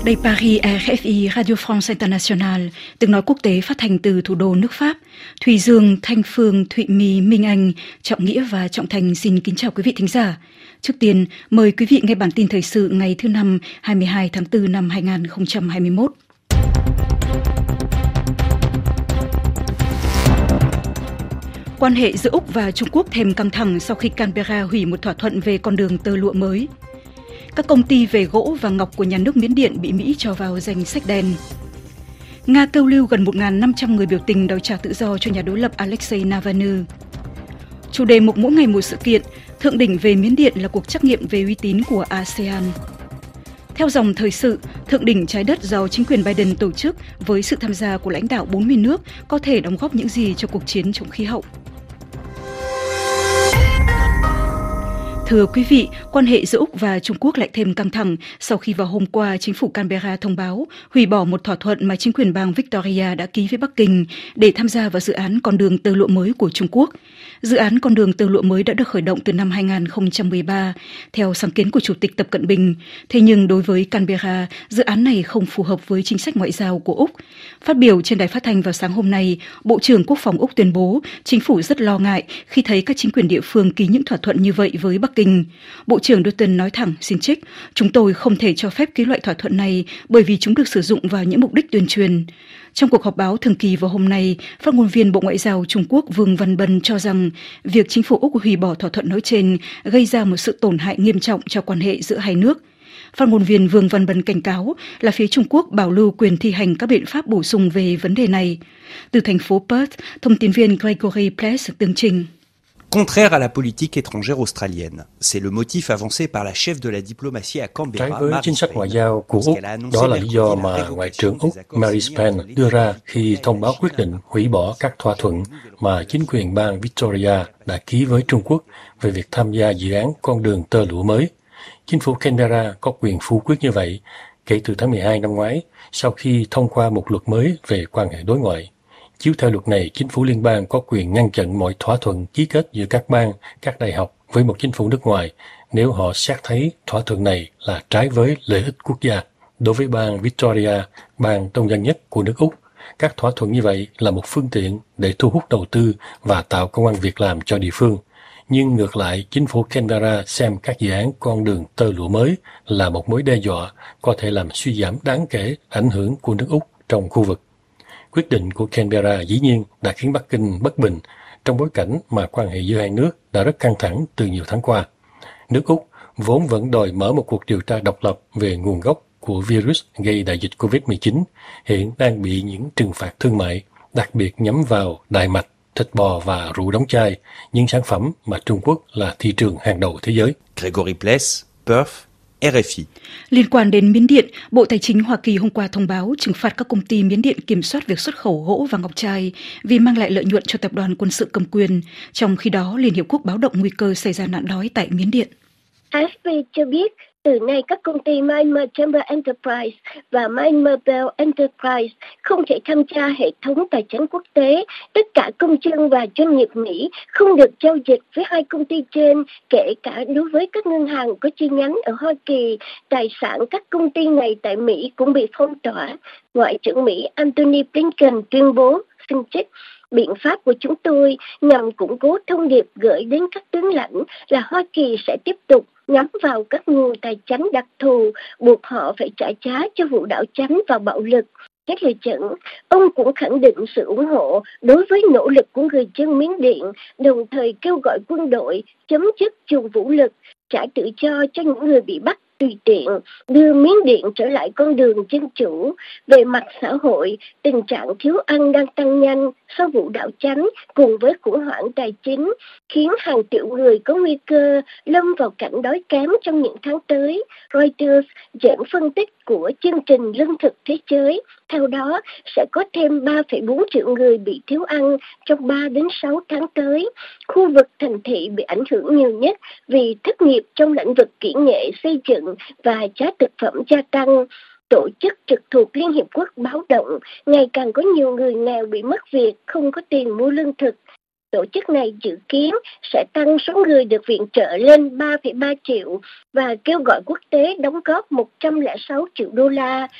Đây Paris, RFI, Radio France International, tiếng nói quốc tế phát hành từ thủ đô nước Pháp. Thùy Dương, Thanh Phương, Thụy My, Minh Anh, Trọng Nghĩa và Trọng Thành xin kính chào quý vị thính giả. Trước tiên, mời quý vị nghe bản tin thời sự ngày thứ Năm, 22 tháng 4 năm 2021. Quan hệ giữa Úc và Trung Quốc thêm căng thẳng sau khi Canberra hủy một thỏa thuận về con đường tơ lụa mới. Các công ty về gỗ và ngọc của nhà nước Miến Điện bị Mỹ cho vào danh sách đen. Nga câu lưu gần 1.500 người biểu tình đòi trả tự do cho nhà đối lập Alexei Navalny. Chủ đề mục mỗi ngày một sự kiện, thượng đỉnh về Miến Điện là cuộc trắc nghiệm về uy tín của ASEAN. Theo dòng thời sự, thượng đỉnh trái đất do chính quyền Biden tổ chức với sự tham gia của lãnh đạo 40 nước có thể đóng góp những gì cho cuộc chiến chống khí hậu. Thưa quý vị, quan hệ giữa Úc và Trung Quốc lại thêm căng thẳng sau khi vào hôm qua chính phủ Canberra thông báo hủy bỏ một thỏa thuận mà chính quyền bang Victoria đã ký với Bắc Kinh để tham gia vào dự án con đường tơ lụa mới của Trung Quốc. Dự án con đường tơ lụa mới đã được khởi động từ năm 2013 theo sáng kiến của Chủ tịch Tập Cận Bình. Thế nhưng đối với Canberra, dự án này không phù hợp với chính sách ngoại giao của Úc. Phát biểu trên đài phát thanh vào sáng hôm nay, Bộ trưởng Quốc phòng Úc tuyên bố chính phủ rất lo ngại khi thấy các chính quyền địa phương ký những thỏa thuận như vậy với Bắc Kinh. Bộ trưởng Dutton nói thẳng, xin trích, chúng tôi không thể cho phép ký loại thỏa thuận này bởi vì chúng được sử dụng vào những mục đích tuyên truyền. Trong cuộc họp báo thường kỳ vào hôm nay, phát ngôn viên Bộ Ngoại giao Trung Quốc Vương Văn Bân cho rằng việc chính phủ Úc hủy bỏ thỏa thuận nói trên gây ra một sự tổn hại nghiêm trọng cho quan hệ giữa hai nước. Phát ngôn viên Vương Văn Bân cảnh cáo là phía Trung Quốc bảo lưu quyền thi hành các biện pháp bổ sung về vấn đề này. Từ thành phố Perth, thông tin viên Gregory Pless tường trình. Contraire à la politique étrangère australienne, c'est le motif avancé par la chef de la diplomatie à Canberra. Trái với chính sách ngoại giao của Úc, đó là lý do mà Ngoại trưởng Úc Marise Payne đưa ra khi thông báo quyết định hủy bỏ các thỏa thuận mà chính quyền bang Victoria đã ký với Trung Quốc về việc tham gia dự án con đường tơ lụa mới. Chính phủ Canberra có quyền phủ quyết như vậy kể từ tháng 12 năm ngoái sau khi thông qua một luật mới về quan hệ đối ngoại. Chiếu theo luật này, chính phủ liên bang có quyền ngăn chặn mọi thỏa thuận ký kết giữa các bang, các đại học với một chính phủ nước ngoài nếu họ xét thấy thỏa thuận này là trái với lợi ích quốc gia. Đối với bang Victoria, bang đông dân nhất của nước Úc, các thỏa thuận như vậy là một phương tiện để thu hút đầu tư và tạo công ăn việc làm cho địa phương. Nhưng ngược lại, chính phủ Canberra xem các dự án con đường tơ lụa mới là một mối đe dọa có thể làm suy giảm đáng kể ảnh hưởng của nước Úc trong khu vực. Quyết định của Canberra dĩ nhiên đã khiến Bắc Kinh bất bình trong bối cảnh mà quan hệ giữa hai nước đã rất căng thẳng từ nhiều tháng qua. Nước Úc vốn vẫn đòi mở một cuộc điều tra độc lập về nguồn gốc của virus gây đại dịch COVID-19, hiện đang bị những trừng phạt thương mại, đặc biệt nhắm vào đại mạch, thịt bò và rượu đóng chai, những sản phẩm mà Trung Quốc là thị trường hàng đầu thế giới. Gregory Pless, Perth, RFI. Liên quan đến Miến Điện, Bộ Tài chính Hoa Kỳ hôm qua thông báo trừng phạt các công ty Miến Điện kiểm soát việc xuất khẩu gỗ và ngọc trai vì mang lại lợi nhuận cho tập đoàn quân sự cầm quyền. Trong khi đó, Liên Hiệp Quốc báo động nguy cơ xảy ra nạn đói tại Miến Điện. AFP cho biết từ nay các công ty Myanmar Chamber Enterprise và Myanmar Bell Enterprise không thể tham gia hệ thống tài chính quốc tế. Tất cả công dân và doanh nghiệp Mỹ không được giao dịch với hai công ty trên, kể cả đối với các ngân hàng có chi nhánh ở Hoa Kỳ. Tài sản các công ty này tại Mỹ cũng bị phong tỏa. Ngoại trưởng Mỹ Antony Blinken tuyên bố, xin trích, biện pháp của chúng tôi nhằm củng cố thông điệp gửi đến các tướng lãnh là Hoa Kỳ sẽ tiếp tục nhắm vào các nguồn tài chính đặc thù, buộc họ phải trả giá cho vụ đảo chính và bạo lực. Hết lời dẫn, ông cũng khẳng định sự ủng hộ đối với nỗ lực của người dân Miến Điện, đồng thời kêu gọi quân đội chấm dứt dùng vũ lực, trả tự do cho những người bị bắt tùy tiện, đưa Miến Điện trở lại con đường dân chủ. Về mặt xã hội, tình trạng thiếu ăn đang tăng nhanh sau vụ đảo chính cùng với khủng hoảng tài chính, khiến hàng triệu người có nguy cơ lâm vào cảnh đói kém trong những tháng tới. Reuters dẫn phân tích của chương trình Lương thực Thế giới, theo đó sẽ có thêm 3,4 triệu người bị thiếu ăn trong 3 đến 6 tháng tới. Khu vực thành thị bị ảnh hưởng nhiều nhất vì thất nghiệp trong lĩnh vực kỹ nghệ, xây dựng và giá thực phẩm gia tăng. Tổ chức trực thuộc Liên Hiệp Quốc báo động ngày càng có nhiều người nghèo bị mất việc, không có tiền mua lương thực. Tổ chức này dự kiến sẽ tăng số người được viện trợ lên 3,3 triệu và kêu gọi quốc tế đóng góp 106 triệu đô la.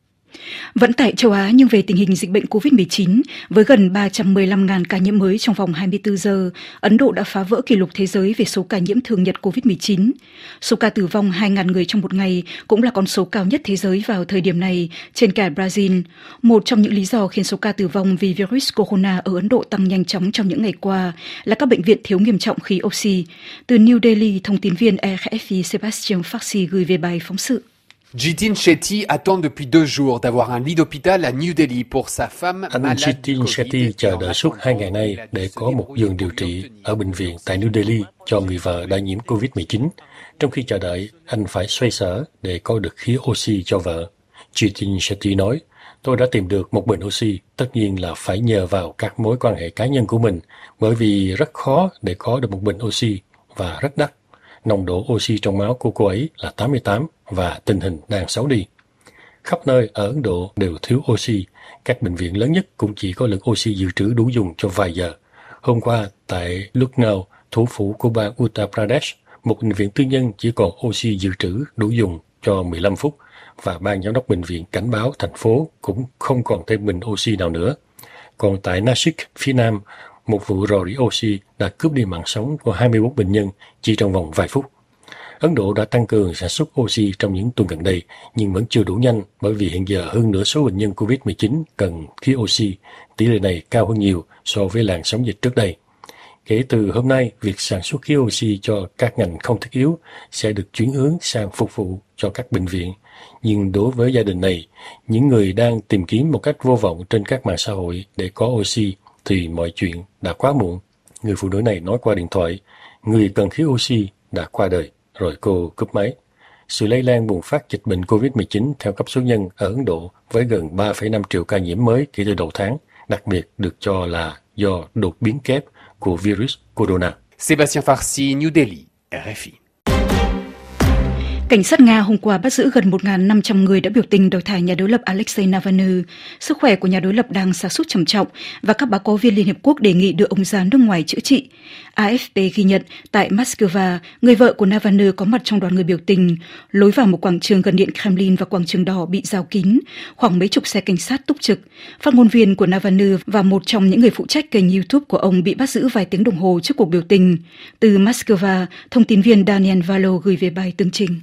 Vẫn tại châu Á nhưng về tình hình dịch bệnh COVID-19, với gần 315.000 ca nhiễm mới trong vòng 24 giờ, Ấn Độ đã phá vỡ kỷ lục thế giới về số ca nhiễm thường nhật COVID-19. Số ca tử vong 2.000 người trong một ngày cũng là con số cao nhất thế giới vào thời điểm này, trên cả Brazil. Một trong những lý do khiến số ca tử vong vì virus corona ở Ấn Độ tăng nhanh chóng trong những ngày qua là các bệnh viện thiếu nghiêm trọng khí oxy. Từ New Delhi, thông tin viên RFI Sébastien Farsi gửi về bài phóng sự. Jitin Shetty attend depuis 2 jours d'avoir un lit d'hôpital à New Delhi pour sa femme Anh malade Jitin Shetty chờ đợi suốt 2 ngày nay để có một giường điều trị ở bệnh viện tại New Delhi cho người vợ đã nhiễm COVID-19. Trong khi chờ đợi, anh phải xoay sở để có được khí oxy cho vợ. Jitin Shetty nói, tôi đã tìm được một bình oxy, tất nhiên là phải nhờ vào các mối quan hệ cá nhân của mình, bởi vì rất khó để có được một bình oxy và rất đắt. Nồng độ oxy trong máu của cô ấy là 88 và tình hình đang xấu đi. Khắp nơi ở Ấn Độ đều thiếu oxy, các bệnh viện lớn nhất cũng chỉ có lượng oxy dự trữ đủ dùng cho vài giờ. Hôm qua, tại Lucknow, thủ phủ của bang Uttar Pradesh, một bệnh viện tư nhân chỉ còn oxy dự trữ đủ dùng cho 15 phút và ban giám đốc bệnh viện cảnh báo thành phố cũng không còn thêm bình oxy nào nữa. Còn tại Nashik, phía Nam, một vụ rò rỉ oxy đã cướp đi mạng sống của 24 bệnh nhân chỉ trong vòng vài phút. Ấn Độ đã tăng cường sản xuất oxy trong những tuần gần đây, nhưng vẫn chưa đủ nhanh bởi vì hiện giờ hơn nửa số bệnh nhân COVID-19 cần khí oxy. Tỷ lệ này cao hơn nhiều so với làn sóng dịch trước đây. Kể từ hôm nay, việc sản xuất khí oxy cho các ngành không thiết yếu sẽ được chuyển hướng sang phục vụ cho các bệnh viện. Nhưng đối với gia đình này, những người đang tìm kiếm một cách vô vọng trên các mạng xã hội để có oxy, thì mọi chuyện đã quá muộn. Người phụ nữ này nói qua điện thoại, người cần khí oxy đã qua đời, rồi cô cúp máy. Sự lây lan bùng phát dịch bệnh COVID-19 theo cấp số nhân ở Ấn Độ với gần 3,5 triệu ca nhiễm mới kể từ đầu tháng, đặc biệt được cho là do đột biến kép của virus corona. Sébastien Farsi, New Delhi, RFI. Cảnh sát Nga hôm qua bắt giữ gần 1.500 người đã biểu tình đòi thả nhà đối lập Alexei Navalny. Sức khỏe của nhà đối lập đang sa sút trầm trọng và các báo cáo viên Liên Hiệp Quốc đề nghị đưa ông ra nước ngoài chữa trị. AFP ghi nhận tại Moscow, người vợ của Navalny có mặt trong đoàn người biểu tình. Lối vào một quảng trường gần điện Kremlin và quảng trường đỏ bị rào kín, khoảng mấy chục xe cảnh sát túc trực. Phát ngôn viên của Navalny và một trong những người phụ trách kênh YouTube của ông bị bắt giữ vài tiếng đồng hồ trước cuộc biểu tình. Từ Moscow, thông tin viên Daniel Valo gửi về bài tường trình.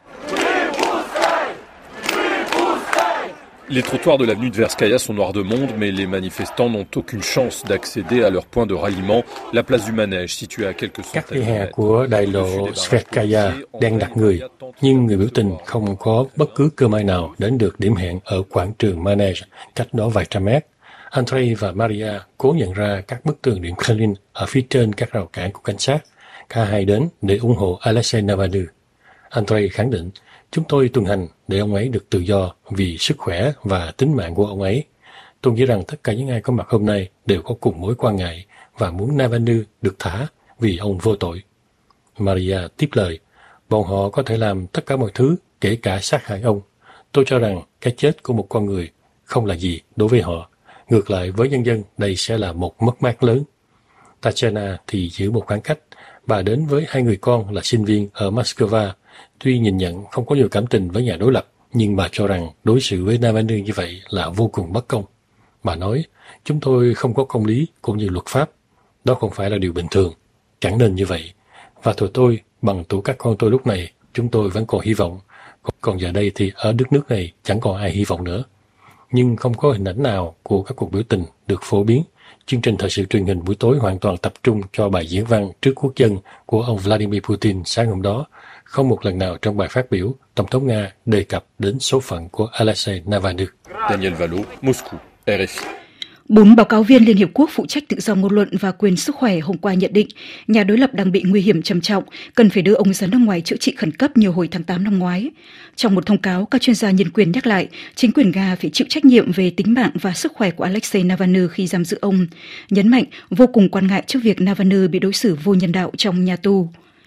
Les trottoirs de l'avenue Tverskaya sont noirs de monde, mais les manifestants n'ont aucune chance d'accéder à leur point de ralliement, la place du Manège, située à quelques Các centaines vỉa de hè mètres. của đại lộ Tverskaya đang đặt người, nhưng người biểu tình không có bất cứ cơ may nào đến được điểm hẹn ở quảng trường Manège, cách đó vài trăm mét. Andrei và Maria cố nhận ra các bức tường điện Kremlin ở phía trên các rào cản của cảnh sát. Cả hai đến để ủng hộ Alexei Navalny. Andrei khẳng định, chúng tôi tuần hành để ông ấy được tự do vì sức khỏe và tính mạng của ông ấy. Tôi nghĩ rằng tất cả những ai có mặt hôm nay đều có cùng mối quan ngại và muốn Navalny được thả vì ông vô tội. Maria tiếp lời, bọn họ có thể làm tất cả mọi thứ, kể cả sát hại ông. Tôi cho rằng cái chết của một con người không là gì đối với họ. Ngược lại với nhân dân, đây sẽ là một mất mát lớn. Tatiana thì giữ một khoảng cách. Bà đến với 2 người con là sinh viên ở Moscow. Tuy nhìn nhận không có nhiều cảm tình với nhà đối lập, nhưng bà cho rằng đối xử với Navalny như vậy là vô cùng bất công. Bà nói, chúng tôi không có công lý cũng như luật pháp. Đó không phải là điều bình thường. Chẳng nên như vậy. Và tụi tôi, bằng tuổi các con tôi lúc này, chúng tôi vẫn còn hy vọng. Còn giờ đây thì ở đất nước này chẳng còn ai hy vọng nữa. Nhưng không có hình ảnh nào của các cuộc biểu tình được phổ biến. Chương trình thời sự truyền hình buổi tối hoàn toàn tập trung cho bài diễn văn trước quốc dân của ông Vladimir Putin sáng hôm đó. Không một lần nào trong bài phát biểu, Tổng thống Nga đề cập đến số phận của Alexei Navalny. Daniel Valo, Moscou, RFI. 4 báo cáo viên Liên Hiệp Quốc phụ trách tự do ngôn luận và quyền sức khỏe hôm qua nhận định nhà đối lập đang bị nguy hiểm trầm trọng, cần phải đưa ông ra nước ngoài chữa trị khẩn cấp như hồi tháng 8 năm ngoái. Trong một thông cáo, các chuyên gia nhân quyền nhắc lại chính quyền Nga phải chịu trách nhiệm về tính mạng và sức khỏe của Alexei Navalny khi giam giữ ông, nhấn mạnh vô cùng quan ngại trước việc Navalny bị đối xử vô nhân đạo trong nhà tù.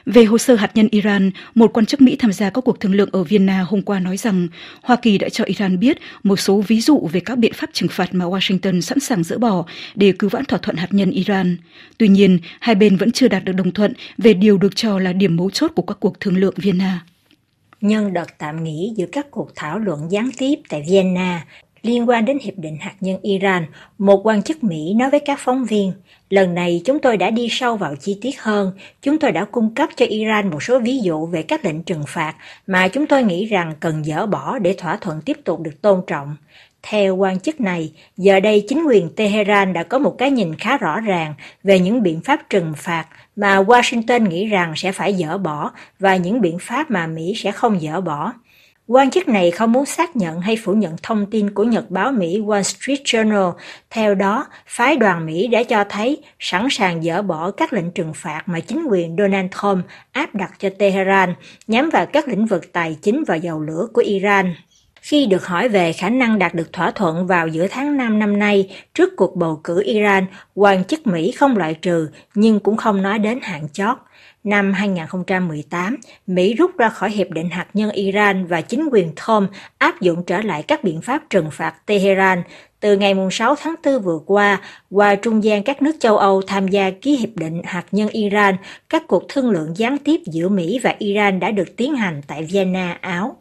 Về hồ sơ hạt nhân Iran, một quan chức Mỹ tham gia các cuộc thương lượng ở Vienna hôm qua nói rằng Hoa Kỳ đã cho Iran biết một số ví dụ về các biện pháp trừng phạt mà Washington sẵn sàng dỡ bỏ để cứu vãn thỏa thuận hạt nhân Iran. Tuy nhiên, hai bên vẫn chưa đạt được đồng thuận về điều được cho là điểm mấu chốt của các cuộc thương lượng Vienna. Nhân đợt tạm nghỉ giữa các cuộc thảo luận gián tiếp tại Vienna liên quan đến Hiệp định Hạt nhân Iran, một quan chức Mỹ nói với các phóng viên, lần này chúng tôi đã đi sâu vào chi tiết hơn, chúng tôi đã cung cấp cho Iran một số ví dụ về các lệnh trừng phạt mà chúng tôi nghĩ rằng cần dỡ bỏ để thỏa thuận tiếp tục được tôn trọng. Theo quan chức này, giờ đây chính quyền Tehran đã có một cái nhìn khá rõ ràng về những biện pháp trừng phạt mà Washington nghĩ rằng sẽ phải dỡ bỏ và những biện pháp mà Mỹ sẽ không dỡ bỏ. Quan chức này không muốn xác nhận hay phủ nhận thông tin của nhật báo Mỹ Wall Street Journal. Theo đó, phái đoàn Mỹ đã cho thấy sẵn sàng dỡ bỏ các lệnh trừng phạt mà chính quyền Donald Trump áp đặt cho Tehran nhắm vào các lĩnh vực tài chính và dầu lửa của Iran. Khi được hỏi về khả năng đạt được thỏa thuận vào giữa tháng 5 năm nay trước cuộc bầu cử Iran, quan chức Mỹ không loại trừ nhưng cũng không nói đến hạn chót. Năm 2018, Mỹ rút ra khỏi Hiệp định Hạt nhân Iran và chính quyền Trump áp dụng trở lại các biện pháp trừng phạt Tehran. Từ ngày 6 tháng 4 vừa qua trung gian các nước châu Âu tham gia ký Hiệp định Hạt nhân Iran, các cuộc thương lượng gián tiếp giữa Mỹ và Iran đã được tiến hành tại Vienna, Áo.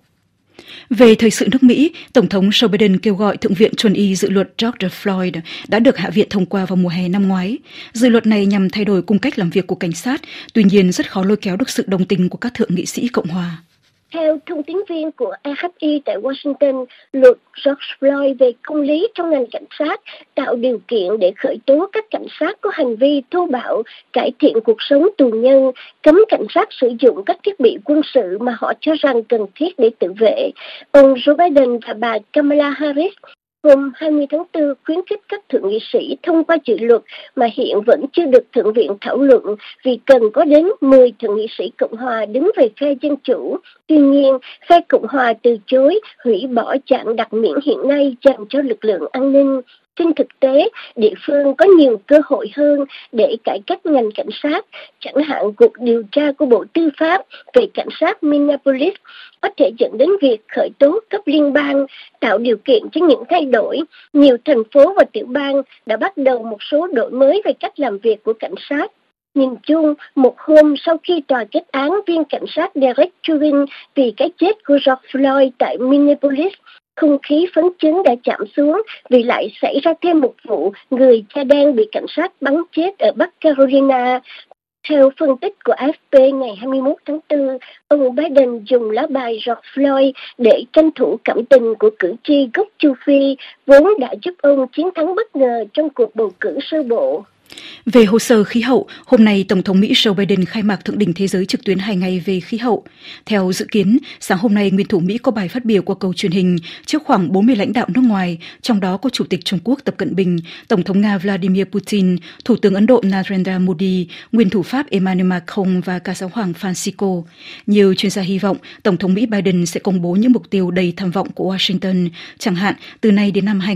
Về thời sự nước Mỹ, Tổng thống Joe Biden kêu gọi Thượng viện chuẩn y dự luật George Floyd đã được Hạ viện thông qua vào mùa hè năm ngoái. Dự luật này nhằm thay đổi cung cách làm việc của cảnh sát, tuy nhiên rất khó lôi kéo được sự đồng tình của các thượng nghị sĩ Cộng hòa. Theo thông tín viên của AFP tại Washington, luật George Floyd về công lý trong ngành cảnh sát tạo điều kiện để khởi tố các cảnh sát có hành vi thô bạo, cải thiện cuộc sống tù nhân, cấm cảnh sát sử dụng các thiết bị quân sự mà họ cho rằng cần thiết để tự vệ. Ông Joe Biden và bà Kamala Harris hôm 20 tháng 4 khuyến khích các thượng nghị sĩ thông qua dự luật mà hiện vẫn chưa được Thượng viện thảo luận vì cần có đến 10 thượng nghị sĩ Cộng hòa đứng về phe Dân Chủ. Tuy nhiên, phe Cộng hòa từ chối hủy bỏ trạng đặc miễn hiện nay dành cho lực lượng an ninh. Trên thực tế, địa phương có nhiều cơ hội hơn để cải cách ngành cảnh sát, chẳng hạn cuộc điều tra của Bộ Tư pháp về cảnh sát Minneapolis có thể dẫn đến việc khởi tố cấp liên bang, tạo điều kiện cho những thay đổi. Nhiều thành phố và tiểu bang đã bắt đầu một số đổi mới về cách làm việc của cảnh sát. Nhìn chung, một hôm sau khi tòa kết án viên cảnh sát Derek Chauvin vì cái chết của George Floyd tại Minneapolis, không khí phấn chấn đã chạm xuống vì lại xảy ra thêm một vụ người da đen bị cảnh sát bắn chết ở Bắc Carolina. Theo phân tích của AFP ngày 21 tháng 4, ông Biden dùng lá bài George Floyd để tranh thủ cảm tình của cử tri gốc châu Phi, vốn đã giúp ông chiến thắng bất ngờ trong cuộc bầu cử sơ bộ. Về hồ sơ khí hậu, hôm nay Tổng thống Mỹ Joe Biden khai mạc Thượng đỉnh Thế giới trực tuyến 2 ngày về khí hậu. Theo dự kiến, sáng hôm nay nguyên thủ Mỹ có bài phát biểu qua cầu truyền hình trước khoảng 40 lãnh đạo nước ngoài, trong đó có Chủ tịch Trung Quốc Tập Cận Bình, Tổng thống Nga Vladimir Putin, Thủ tướng Ấn Độ Narendra Modi, nguyên thủ Pháp Emmanuel Macron và cả giáo hoàng Francisco. Nhiều chuyên gia hy vọng Tổng thống Mỹ Biden sẽ công bố những mục tiêu đầy tham vọng của Washington, chẳng hạn từ nay đến năm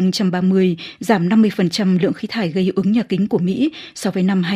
2030 giảm 50% lượng khí thải gây ứng nhà kính của Mỹ so với năm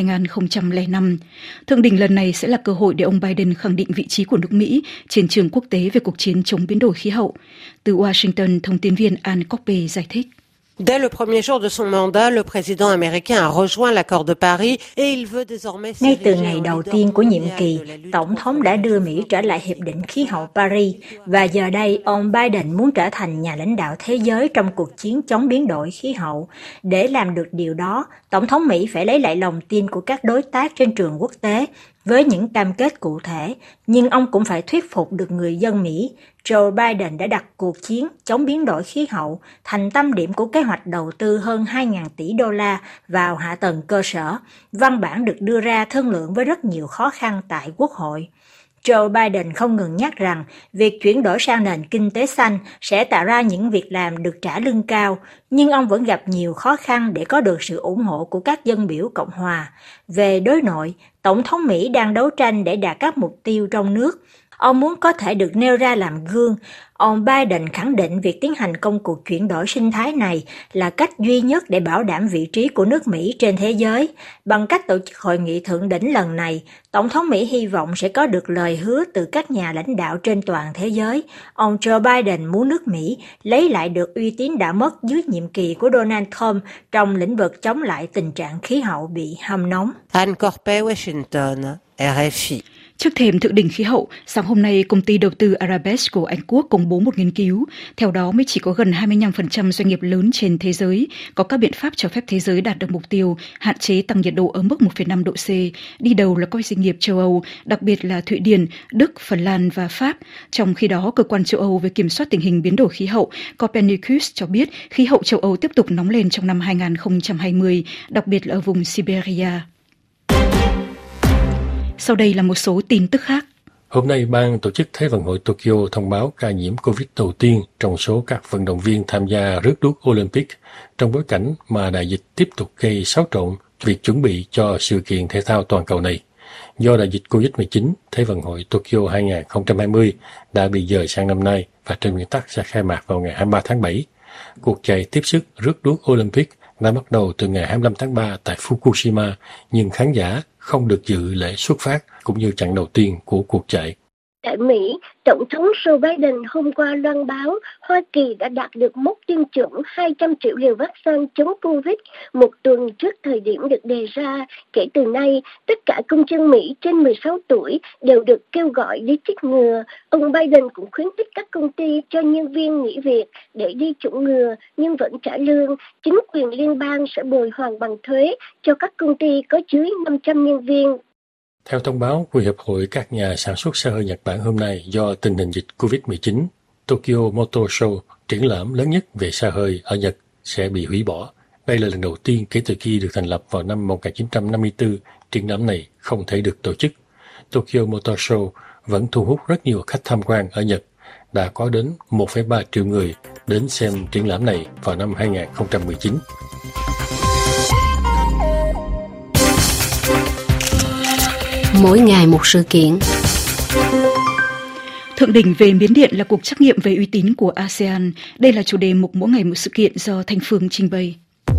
2005. Thượng đỉnh lần này sẽ là cơ hội để ông Biden khẳng định vị trí của nước Mỹ trên trường quốc tế về cuộc chiến chống biến đổi khí hậu. Từ Washington, thông tin viên Anne Coppe giải thích. Dès le premier jour de son mandat, le président américain a rejoint l'accord de Paris et il veut désormais... Ngay từ ngày đầu tiên của nhiệm kỳ, Tổng thống đã đưa Mỹ trở lại Hiệp định Khí hậu Paris và giờ đây ông Biden muốn trở thành nhà lãnh đạo thế giới trong cuộc chiến chống biến đổi khí hậu. Để làm được điều đó, Tổng thống Mỹ phải lấy lại lòng tin của các đối tác trên trường quốc tế với những cam kết cụ thể, nhưng ông cũng phải thuyết phục được người dân Mỹ. Joe Biden đã đặt cuộc chiến chống biến đổi khí hậu thành tâm điểm của kế hoạch đầu tư hơn 2.000 tỷ đô la vào hạ tầng cơ sở. Văn bản được đưa ra thương lượng với rất nhiều khó khăn tại Quốc hội. Joe Biden không ngừng nhắc rằng việc chuyển đổi sang nền kinh tế xanh sẽ tạo ra những việc làm được trả lương cao, nhưng ông vẫn gặp nhiều khó khăn để có được sự ủng hộ của các dân biểu Cộng hòa. Về đối nội, Tổng thống Mỹ đang đấu tranh để đạt các mục tiêu trong nước. Ông muốn có thể được nêu ra làm gương. Ông Biden khẳng định việc tiến hành công cuộc chuyển đổi sinh thái này là cách duy nhất để bảo đảm vị trí của nước Mỹ trên thế giới. Bằng cách tổ chức hội nghị thượng đỉnh lần này, Tổng thống Mỹ hy vọng sẽ có được lời hứa từ các nhà lãnh đạo trên toàn thế giới. Ông Joe Biden muốn nước Mỹ lấy lại được uy tín đã mất dưới nhiệm kỳ của Donald Trump trong lĩnh vực chống lại tình trạng khí hậu bị hâm nóng. Anne Corpé, Washington, RFI. Trước thềm thượng đỉnh khí hậu, sáng hôm nay, công ty đầu tư Arabesque của Anh Quốc công bố một nghiên cứu. Theo đó, mới chỉ có gần 25% doanh nghiệp lớn trên thế giới có các biện pháp cho phép thế giới đạt được mục tiêu hạn chế tăng nhiệt độ ở mức 1,5 độ C. Đi đầu là các doanh nghiệp châu Âu, đặc biệt là Thụy Điển, Đức, Phần Lan và Pháp. Trong khi đó, Cơ quan châu Âu về kiểm soát tình hình biến đổi khí hậu Copernicus cho biết khí hậu châu Âu tiếp tục nóng lên trong năm 2020, đặc biệt là ở vùng Siberia. Sau đây là một số tin tức khác. Hôm nay, ban tổ chức Thế vận hội Tokyo thông báo ca nhiễm COVID đầu tiên trong số các vận động viên tham gia rước đuốc Olympic trong bối cảnh mà đại dịch tiếp tục gây xáo trộn việc chuẩn bị cho sự kiện thể thao toàn cầu này. Do đại dịch COVID-19, Thế vận hội Tokyo 2020 đã bị dời sang năm nay và trên nguyên tắc sẽ khai mạc vào ngày 23 tháng 7. Cuộc chạy tiếp sức rước đuốc Olympic đã bắt đầu từ ngày 25 tháng 3 tại Fukushima, nhưng khán giả không được dự lễ xuất phát cũng như chặng đầu tiên của cuộc chạy. Tại Mỹ, Tổng thống Joe Biden hôm qua loan báo Hoa Kỳ đã đạt được mốc tiêm chủng 200 triệu liều vaccine chống Covid một tuần trước thời điểm được đề ra. Kể từ nay, tất cả công dân Mỹ trên 16 tuổi đều được kêu gọi đi chích ngừa. Ông Biden cũng khuyến khích các công ty cho nhân viên nghỉ việc để đi chủng ngừa nhưng vẫn trả lương. Chính quyền liên bang sẽ bồi hoàn bằng thuế cho các công ty có dưới 500 nhân viên. Theo thông báo của Hiệp hội các nhà sản xuất xe hơi Nhật Bản hôm nay, do tình hình dịch COVID-19, Tokyo Motor Show, triển lãm lớn nhất về xe hơi ở Nhật, sẽ bị hủy bỏ. Đây là lần đầu tiên kể từ khi được thành lập vào năm 1954, triển lãm này không thể được tổ chức. Tokyo Motor Show vẫn thu hút rất nhiều khách tham quan ở Nhật. Đã có đến 1,3 triệu người đến xem triển lãm này vào năm 2019. Mỗi ngày một sự kiện. Thượng đỉnh về Miến Điện là cuộc trắc nghiệm về uy tín của ASEAN. Đây là chủ đề mục mỗi ngày một sự kiện do Thanh Phương trình bày.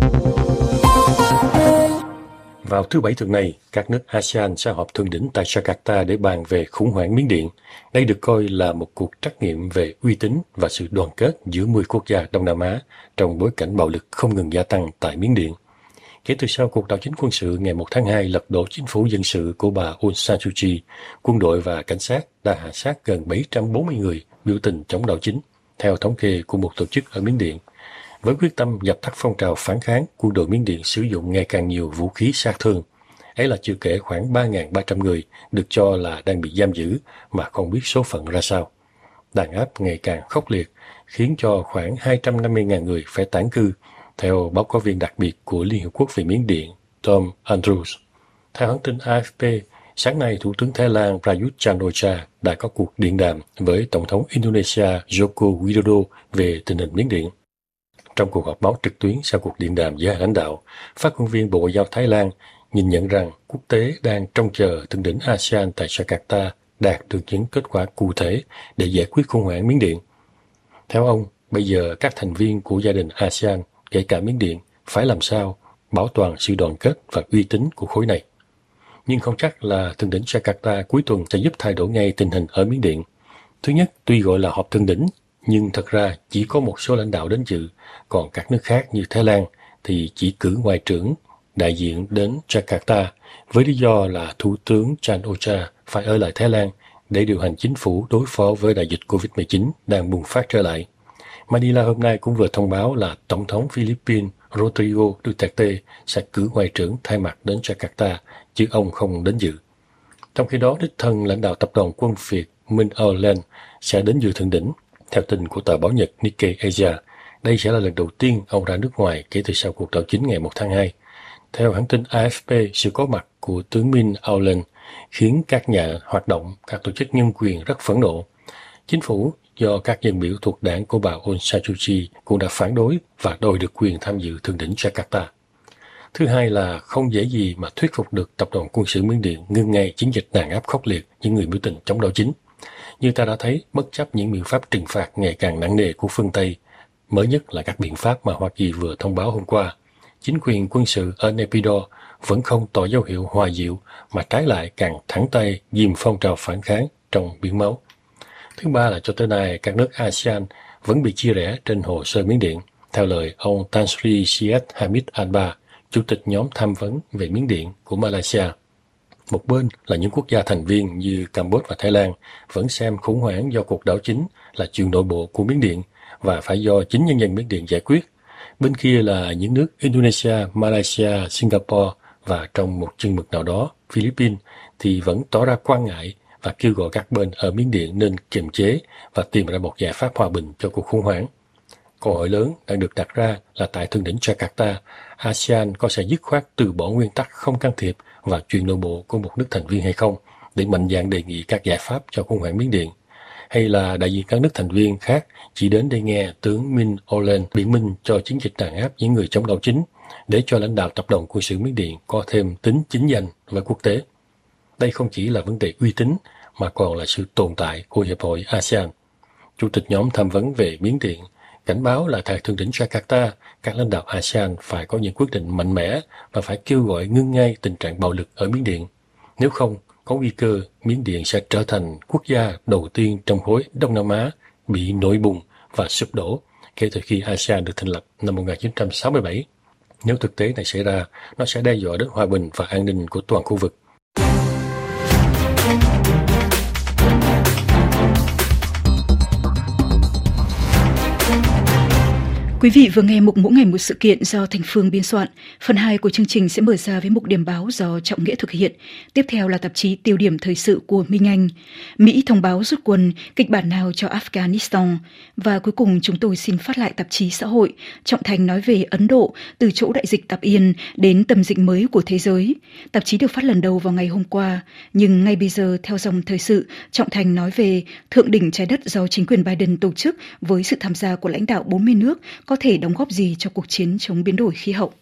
Vào thứ Bảy tuần này, các nước ASEAN sẽ họp thượng đỉnh tại Jakarta để bàn về khủng hoảng Miến Điện. Đây được coi là một cuộc trắc nghiệm về uy tín và sự đoàn kết giữa 10 quốc gia Đông Nam Á trong bối cảnh bạo lực không ngừng gia tăng tại Miến Điện. Kể từ sau cuộc đảo chính quân sự ngày 1 tháng 2 lật đổ chính phủ dân sự của bà Aung San Suu Kyi, quân đội và cảnh sát đã hạ sát gần 740 người biểu tình chống đảo chính, theo thống kê của một tổ chức ở Miến Điện. Với quyết tâm dập tắt phong trào phản kháng, quân đội Miến Điện sử dụng ngày càng nhiều vũ khí sát thương. Ấy là chưa kể khoảng 3.300 người được cho là đang bị giam giữ mà không biết số phận ra sao. Đàn áp ngày càng khốc liệt, khiến cho khoảng 250.000 người phải tản cư, theo báo cáo viên đặc biệt của Liên Hợp Quốc về Miến Điện, Tom Andrews. Theo hãng tin AFP, sáng nay Thủ tướng Thái Lan Prayut Chan-o-cha đã có cuộc điện đàm với Tổng thống Indonesia Joko Widodo về tình hình Miến Điện. Trong cuộc họp báo trực tuyến sau cuộc điện đàm giữa hai lãnh đạo, phát ngôn viên Bộ Ngoại giao Thái Lan nhìn nhận rằng quốc tế đang trông chờ thượng đỉnh ASEAN tại Jakarta đạt được những kết quả cụ thể để giải quyết khủng hoảng Miến Điện. Theo ông, bây giờ các thành viên của gia đình ASEAN, kể cả Miến Điện, phải làm sao bảo toàn sự đoàn kết và uy tín của khối này. Nhưng không chắc là thượng đỉnh Jakarta cuối tuần sẽ giúp thay đổi ngay tình hình ở Miến Điện. Thứ nhất, tuy gọi là họp thượng đỉnh, nhưng thật ra chỉ có một số lãnh đạo đến dự, còn các nước khác như Thái Lan thì chỉ cử ngoại trưởng đại diện đến Jakarta với lý do là Thủ tướng Chan-o-cha phải ở lại Thái Lan để điều hành chính phủ đối phó với đại dịch COVID-19 đang bùng phát trở lại. Manila hôm nay cũng vừa thông báo là Tổng thống Philippines Rodrigo Duterte sẽ cử ngoại trưởng thay mặt đến Jakarta, chứ ông không đến dự. Trong khi đó, đích thân lãnh đạo tập đoàn quân Việt Min Aung Hlaing sẽ đến dự thượng đỉnh. Theo tin của tờ báo Nhật Nikkei Asia, đây sẽ là lần đầu tiên ông ra nước ngoài kể từ sau cuộc đảo chính ngày 1 tháng 2. Theo hãng tin AFP, sự có mặt của tướng Min Aung Hlaing khiến các nhà hoạt động, các tổ chức nhân quyền rất phẫn nộ. Chính phủ do các dân biểu thuộc đảng của bà Aung San Suu Kyi cũng đã phản đối và đòi được quyền tham dự thượng đỉnh Jakarta. Thứ hai là không dễ gì mà thuyết phục được tập đoàn quân sự Miến Điện ngưng ngay chiến dịch đàn áp khốc liệt những người biểu tình chống đảo chính. như ta đã thấy bất chấp những biện pháp trừng phạt ngày càng nặng nề của phương Tây. Mới nhất là các biện pháp mà Hoa Kỳ vừa thông báo hôm qua. Chính quyền quân sự ở Naypyidaw vẫn không tỏ dấu hiệu hòa dịu, mà trái lại càng thẳng tay ghim phong trào phản kháng trong biển máu. Thứ ba là cho tới nay, các nước ASEAN vẫn bị chia rẽ trên hồ sơ Miến Điện, theo lời ông Tan Sri Syed Hamid Anbar, Chủ tịch nhóm tham vấn về Miến Điện của Malaysia. Một bên là những quốc gia thành viên như Campuchia và Thái Lan vẫn xem khủng hoảng do cuộc đảo chính là chuyện nội bộ của Miến Điện và phải do chính nhân dân Miến Điện giải quyết. Bên kia là những nước Indonesia, Malaysia, Singapore và trong một chừng mực nào đó Philippines thì vẫn tỏ ra quan ngại và kêu gọi các bên ở Miến Điện nên kiềm chế và tìm ra một giải pháp hòa bình cho cuộc khủng hoảng. Câu hỏi lớn đang được đặt ra là tại thượng đỉnh Jakarta, ASEAN có sẽ dứt khoát từ bỏ nguyên tắc không can thiệp vào chuyện nội bộ của một nước thành viên hay không, để mạnh dạn đề nghị các giải pháp cho khủng hoảng Miến Điện, hay là đại diện các nước thành viên khác chỉ đến để nghe tướng Min Aung Hlaing biện minh cho chiến dịch đàn áp những người chống đảo chính, để cho lãnh đạo tập đoàn quân sự Miến Điện có thêm tính chính danh với quốc tế. Đây không chỉ là vấn đề uy tín mà còn là sự tồn tại của Hiệp hội ASEAN. Chủ tịch nhóm tham vấn về Miến Điện cảnh báo là tại thượng đỉnh Jakarta, các lãnh đạo ASEAN phải có những quyết định mạnh mẽ và phải kêu gọi ngưng ngay tình trạng bạo lực ở Miến Điện. Nếu không, có nguy cơ Miến Điện sẽ trở thành quốc gia đầu tiên trong khối Đông Nam Á bị nổi bùng và sụp đổ kể từ khi ASEAN được thành lập năm 1967. Nếu thực tế này xảy ra, nó sẽ đe dọa đến hòa bình và an ninh của toàn khu vực. Quý vị vừa nghe mục Mỗi ngày một sự kiện do Thành Phương biên soạn. Phần 2 của chương trình sẽ mở ra với mục điểm báo do Trọng Nghĩa thực hiện. Tiếp theo là tạp chí Tiêu điểm thời sự của Minh Anh. Mỹ thông báo rút quân, kịch bản nào cho Afghanistan. Và cuối cùng chúng tôi xin phát lại tạp chí Xã hội. Trọng Thành nói về Ấn Độ, từ chỗ đại dịch tạp yên đến tầm dịch mới của thế giới. Tạp chí được phát lần đầu vào ngày hôm qua. Nhưng ngay bây giờ, theo dòng thời sự, Trọng Thành nói về thượng đỉnh trái đất do chính quyền Biden tổ chức với sự tham gia của lãnh đạo 40 nước có thể đóng góp gì cho cuộc chiến chống biến đổi khí hậu.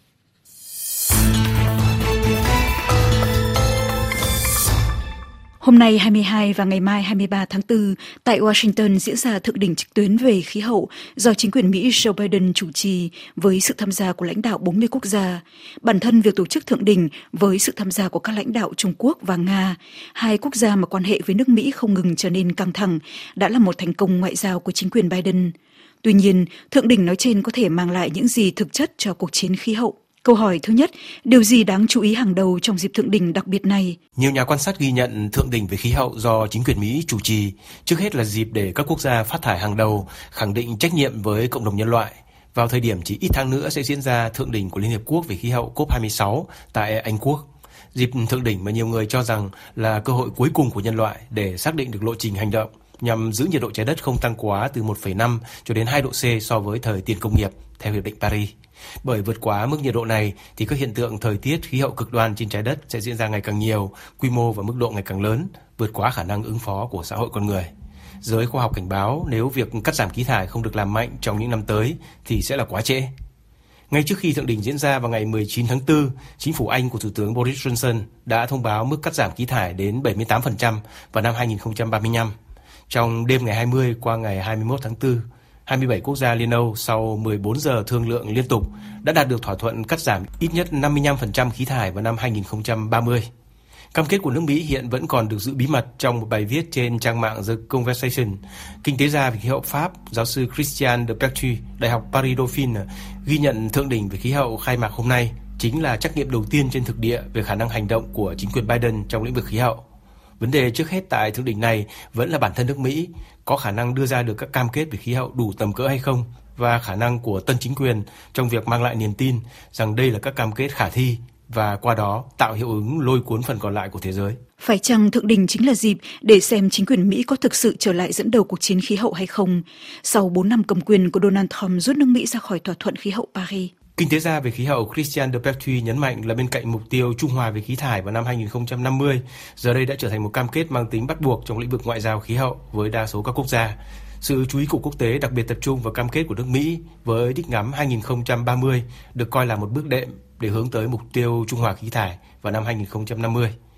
Hôm nay 22 và ngày mai 23 tháng 4, tại Washington diễn ra thượng đỉnh trực tuyến về khí hậu do chính quyền Mỹ Joe Biden chủ trì với sự tham gia của lãnh đạo 40 quốc gia. Bản thân việc tổ chức thượng đỉnh với sự tham gia của các lãnh đạo Trung Quốc và Nga, hai quốc gia mà quan hệ với nước Mỹ không ngừng trở nên căng thẳng, đã là một thành công ngoại giao của chính quyền Biden. Tuy nhiên, thượng đỉnh nói trên có thể mang lại những gì thực chất cho cuộc chiến khí hậu? Câu hỏi thứ nhất, điều gì đáng chú ý hàng đầu trong dịp thượng đỉnh đặc biệt này? Nhiều nhà quan sát ghi nhận thượng đỉnh về khí hậu do chính quyền Mỹ chủ trì, trước hết là dịp để các quốc gia phát thải hàng đầu khẳng định trách nhiệm với cộng đồng nhân loại. Vào thời điểm chỉ ít tháng nữa sẽ diễn ra thượng đỉnh của Liên Hiệp Quốc về khí hậu COP26 tại Anh Quốc. Dịp thượng đỉnh mà nhiều người cho rằng là cơ hội cuối cùng của nhân loại để xác định được lộ trình hành động nhằm giữ nhiệt độ trái đất không tăng quá từ 1,5 cho đến 2 độ C so với thời tiền công nghiệp, theo Hiệp định Paris. Bởi vượt quá mức nhiệt độ này thì các hiện tượng thời tiết khí hậu cực đoan trên trái đất sẽ diễn ra ngày càng nhiều, quy mô và mức độ ngày càng lớn, vượt quá khả năng ứng phó của xã hội con người. Giới khoa học cảnh báo nếu việc cắt giảm khí thải không được làm mạnh trong những năm tới thì sẽ là quá trễ. Ngay trước khi thượng đỉnh diễn ra vào ngày 19 tháng 4, chính phủ Anh của Thủ tướng Boris Johnson đã thông báo mức cắt giảm khí thải đến 78% vào năm 2035. Trong đêm ngày 20 qua ngày 21 tháng 4, 27 quốc gia Liên Âu sau 14 giờ thương lượng liên tục đã đạt được thỏa thuận cắt giảm ít nhất 55% khí thải vào năm 2030. Cam kết của nước Mỹ hiện vẫn còn được giữ bí mật. Trong một bài viết trên trang mạng The Conversation, kinh tế gia về khí hậu Pháp, giáo sư Christian de Pertuis, Đại học Paris Dauphine, ghi nhận thượng đỉnh về khí hậu khai mạc hôm nay chính là trắc nghiệm đầu tiên trên thực địa về khả năng hành động của chính quyền Biden trong lĩnh vực khí hậu. Vấn đề trước hết tại thượng đỉnh này vẫn là bản thân nước Mỹ có khả năng đưa ra được các cam kết về khí hậu đủ tầm cỡ hay không, và khả năng của tân chính quyền trong việc mang lại niềm tin rằng đây là các cam kết khả thi và qua đó tạo hiệu ứng lôi cuốn phần còn lại của thế giới. Phải chăng thượng đỉnh chính là dịp để xem chính quyền Mỹ có thực sự trở lại dẫn đầu cuộc chiến khí hậu hay không, sau 4 năm cầm quyền của Donald Trump rút nước Mỹ ra khỏi thỏa thuận khí hậu Paris? Kinh tế gia về khí hậu Christian de Pertuis nhấn mạnh là bên cạnh mục tiêu trung hòa về khí thải vào năm 2050, giờ đây đã trở thành một cam kết mang tính bắt buộc trong lĩnh vực ngoại giao khí hậu với đa số các quốc gia. Sự chú ý của quốc tế đặc biệt tập trung vào cam kết của nước Mỹ với đích ngắm 2030 được coi là một bước đệm để hướng tới mục tiêu trung hòa khí thải vào năm 2050.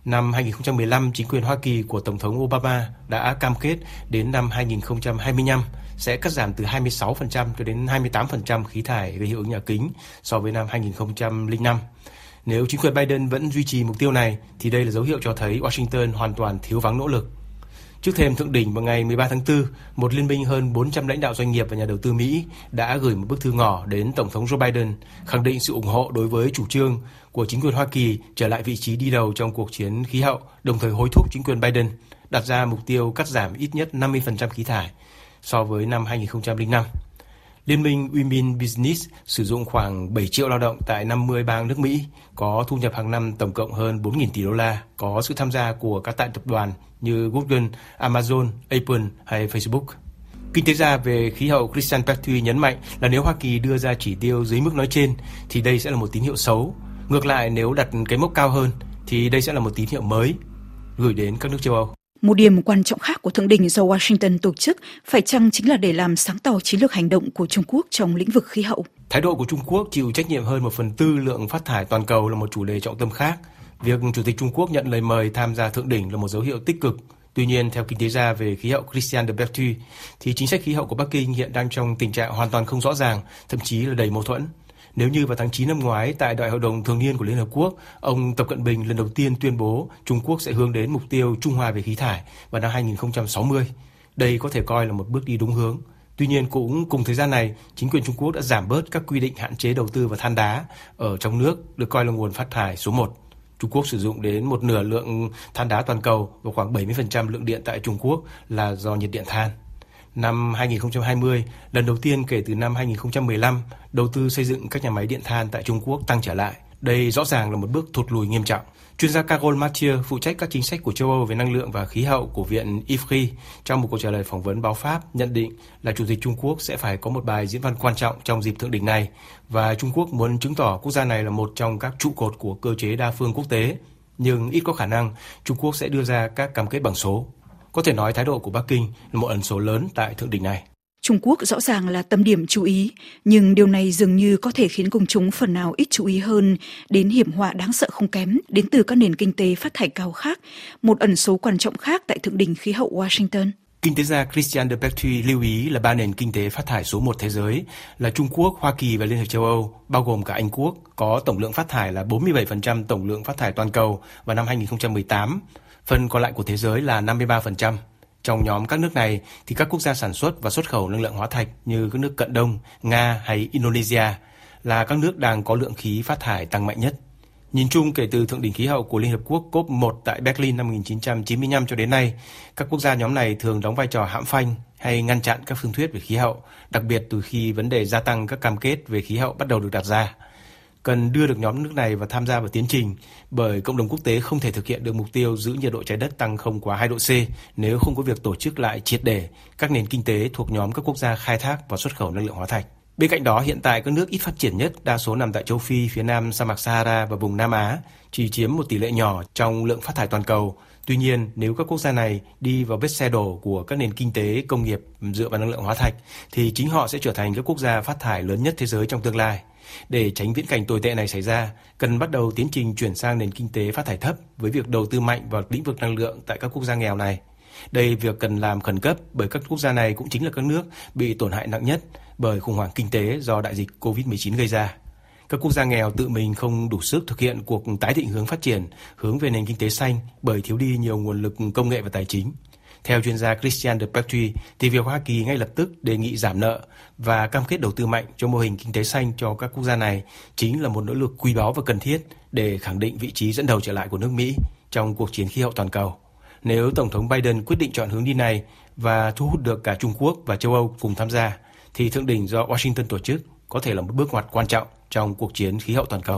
Năm 2015, chính quyền Hoa Kỳ của Tổng thống Obama đã cam kết đến năm 2025 sẽ cắt giảm từ 26% cho đến 28% khí thải gây hiệu ứng nhà kính so với năm 2005. Nếu chính quyền Biden vẫn duy trì mục tiêu này, thì đây là dấu hiệu cho thấy Washington hoàn toàn thiếu vắng nỗ lực. Trước thềm thượng đỉnh vào ngày 13 tháng 4, một liên minh hơn 400 lãnh đạo doanh nghiệp và nhà đầu tư Mỹ đã gửi một bức thư ngỏ đến Tổng thống Joe Biden, khẳng định sự ủng hộ đối với chủ trương của chính quyền Hoa Kỳ trở lại vị trí đi đầu trong cuộc chiến khí hậu, đồng thời hối thúc chính quyền Biden đặt ra mục tiêu cắt giảm ít nhất 50% khí thải so với năm 2005. Liên minh Women Business sử dụng khoảng 7 triệu lao động tại 50 bang nước Mỹ, có thu nhập hàng năm tổng cộng hơn 4.000 tỷ đô la, có sự tham gia của các đại tập đoàn như Google, Amazon, Apple hay Facebook. Kinh tế gia về khí hậu Christian Pertwee nhấn mạnh là nếu Hoa Kỳ đưa ra chỉ tiêu dưới mức nói trên thì đây sẽ là một tín hiệu xấu. Ngược lại, nếu đặt cái mốc cao hơn thì đây sẽ là một tín hiệu mới gửi đến các nước châu Âu. Một điểm quan trọng khác của thượng đỉnh do Washington tổ chức phải chăng chính là để làm sáng tỏ chiến lược hành động của Trung Quốc trong lĩnh vực khí hậu. Thái độ của Trung Quốc chịu trách nhiệm hơn 1/4 lượng phát thải toàn cầu là một chủ đề trọng tâm khác. Việc Chủ tịch Trung Quốc nhận lời mời tham gia thượng đỉnh là một dấu hiệu tích cực. Tuy nhiên, theo kinh tế gia về khí hậu Christian Pertwee, thì chính sách khí hậu của Bắc Kinh hiện đang trong tình trạng hoàn toàn không rõ ràng, thậm chí là đầy mâu thuẫn. Nếu như vào tháng 9 năm ngoái tại Đại hội đồng thường niên của Liên Hợp Quốc, ông Tập Cận Bình lần đầu tiên tuyên bố Trung Quốc sẽ hướng đến mục tiêu trung hòa về khí thải vào năm 2060. Đây có thể coi là một bước đi đúng hướng. Tuy nhiên, cũng cùng thời gian này, chính quyền Trung Quốc đã giảm bớt các quy định hạn chế đầu tư vào than đá ở trong nước, được coi là nguồn phát thải số 1. Trung Quốc sử dụng đến một nửa lượng than đá toàn cầu và khoảng 70% lượng điện tại Trung Quốc là do nhiệt điện than. Năm 2020, lần đầu tiên kể từ năm 2015, đầu tư xây dựng các nhà máy điện than tại Trung Quốc tăng trở lại. Đây rõ ràng là một bước thụt lùi nghiêm trọng. Chuyên gia Carole Mathieu, phụ trách các chính sách của châu Âu về năng lượng và khí hậu của Viện IFRI, trong một cuộc trả lời phỏng vấn báo Pháp nhận định là Chủ tịch Trung Quốc sẽ phải có một bài diễn văn quan trọng trong dịp thượng đỉnh này và Trung Quốc muốn chứng tỏ quốc gia này là một trong các trụ cột của cơ chế đa phương quốc tế. Nhưng ít có khả năng Trung Quốc sẽ đưa ra các cam kết bằng số. Có thể nói thái độ của Bắc Kinh là một ẩn số lớn tại thượng đỉnh này. Trung Quốc rõ ràng là tâm điểm chú ý, nhưng điều này dường như có thể khiến công chúng phần nào ít chú ý hơn đến hiểm họa đáng sợ không kém đến từ các nền kinh tế phát thải cao khác, một ẩn số quan trọng khác tại thượng đỉnh khí hậu Washington. Kinh tế gia Christian Pertwee lưu ý là 3 nền kinh tế phát thải số 1 thế giới là Trung Quốc, Hoa Kỳ và Liên hiệp châu Âu, bao gồm cả Anh Quốc, có tổng lượng phát thải là 47% tổng lượng phát thải toàn cầu vào năm 2018, phần còn lại của thế giới là 53%. Trong nhóm các nước này thì các quốc gia sản xuất và xuất khẩu năng lượng hóa thạch như các nước cận Đông, Nga hay Indonesia là các nước đang có lượng khí phát thải tăng mạnh nhất. Nhìn chung, kể từ Thượng đỉnh khí hậu của Liên Hợp Quốc COP1 tại Berlin năm 1995 cho đến nay, các quốc gia nhóm này thường đóng vai trò hãm phanh hay ngăn chặn các phương thuyết về khí hậu, đặc biệt từ khi vấn đề gia tăng các cam kết về khí hậu bắt đầu được đặt ra. Cần đưa được nhóm nước này vào tham gia vào tiến trình, bởi cộng đồng quốc tế không thể thực hiện được mục tiêu giữ nhiệt độ trái đất tăng không quá 2 độ C nếu không có việc tổ chức lại triệt để các nền kinh tế thuộc nhóm các quốc gia khai thác và xuất khẩu năng lượng hóa thạch. Bên cạnh đó, hiện tại các nước ít phát triển nhất, đa số nằm tại châu Phi, phía nam sa mạc Sahara và vùng Nam Á, chỉ chiếm một tỷ lệ nhỏ trong lượng phát thải toàn cầu. Tuy nhiên, nếu các quốc gia này đi vào vết xe đổ của các nền kinh tế công nghiệp dựa vào năng lượng hóa thạch, thì chính họ sẽ trở thành các quốc gia phát thải lớn nhất thế giới trong tương lai. Để tránh viễn cảnh tồi tệ này xảy ra, cần bắt đầu tiến trình chuyển sang nền kinh tế phát thải thấp với việc đầu tư mạnh vào lĩnh vực năng lượng tại các quốc gia nghèo này. Đây việc cần làm khẩn cấp bởi các quốc gia này cũng chính là các nước bị tổn hại nặng nhất bởi khủng hoảng kinh tế do đại dịch COVID-19 gây ra. Các quốc gia nghèo tự mình không đủ sức thực hiện cuộc tái định hướng phát triển hướng về nền kinh tế xanh bởi thiếu đi nhiều nguồn lực công nghệ và tài chính. Theo chuyên gia Christian Pertwee, thì việc Hoa Kỳ ngay lập tức đề nghị giảm nợ và cam kết đầu tư mạnh cho mô hình kinh tế xanh cho các quốc gia này chính là một nỗ lực quý báu và cần thiết để khẳng định vị trí dẫn đầu trở lại của nước Mỹ trong cuộc chiến khí hậu toàn cầu. Nếu Tổng thống Biden quyết định chọn hướng đi này và thu hút được cả Trung Quốc và châu Âu cùng tham gia, thì thượng đỉnh do Washington tổ chức có thể là một bước ngoặt quan trọng trong cuộc chiến khí hậu toàn cầu.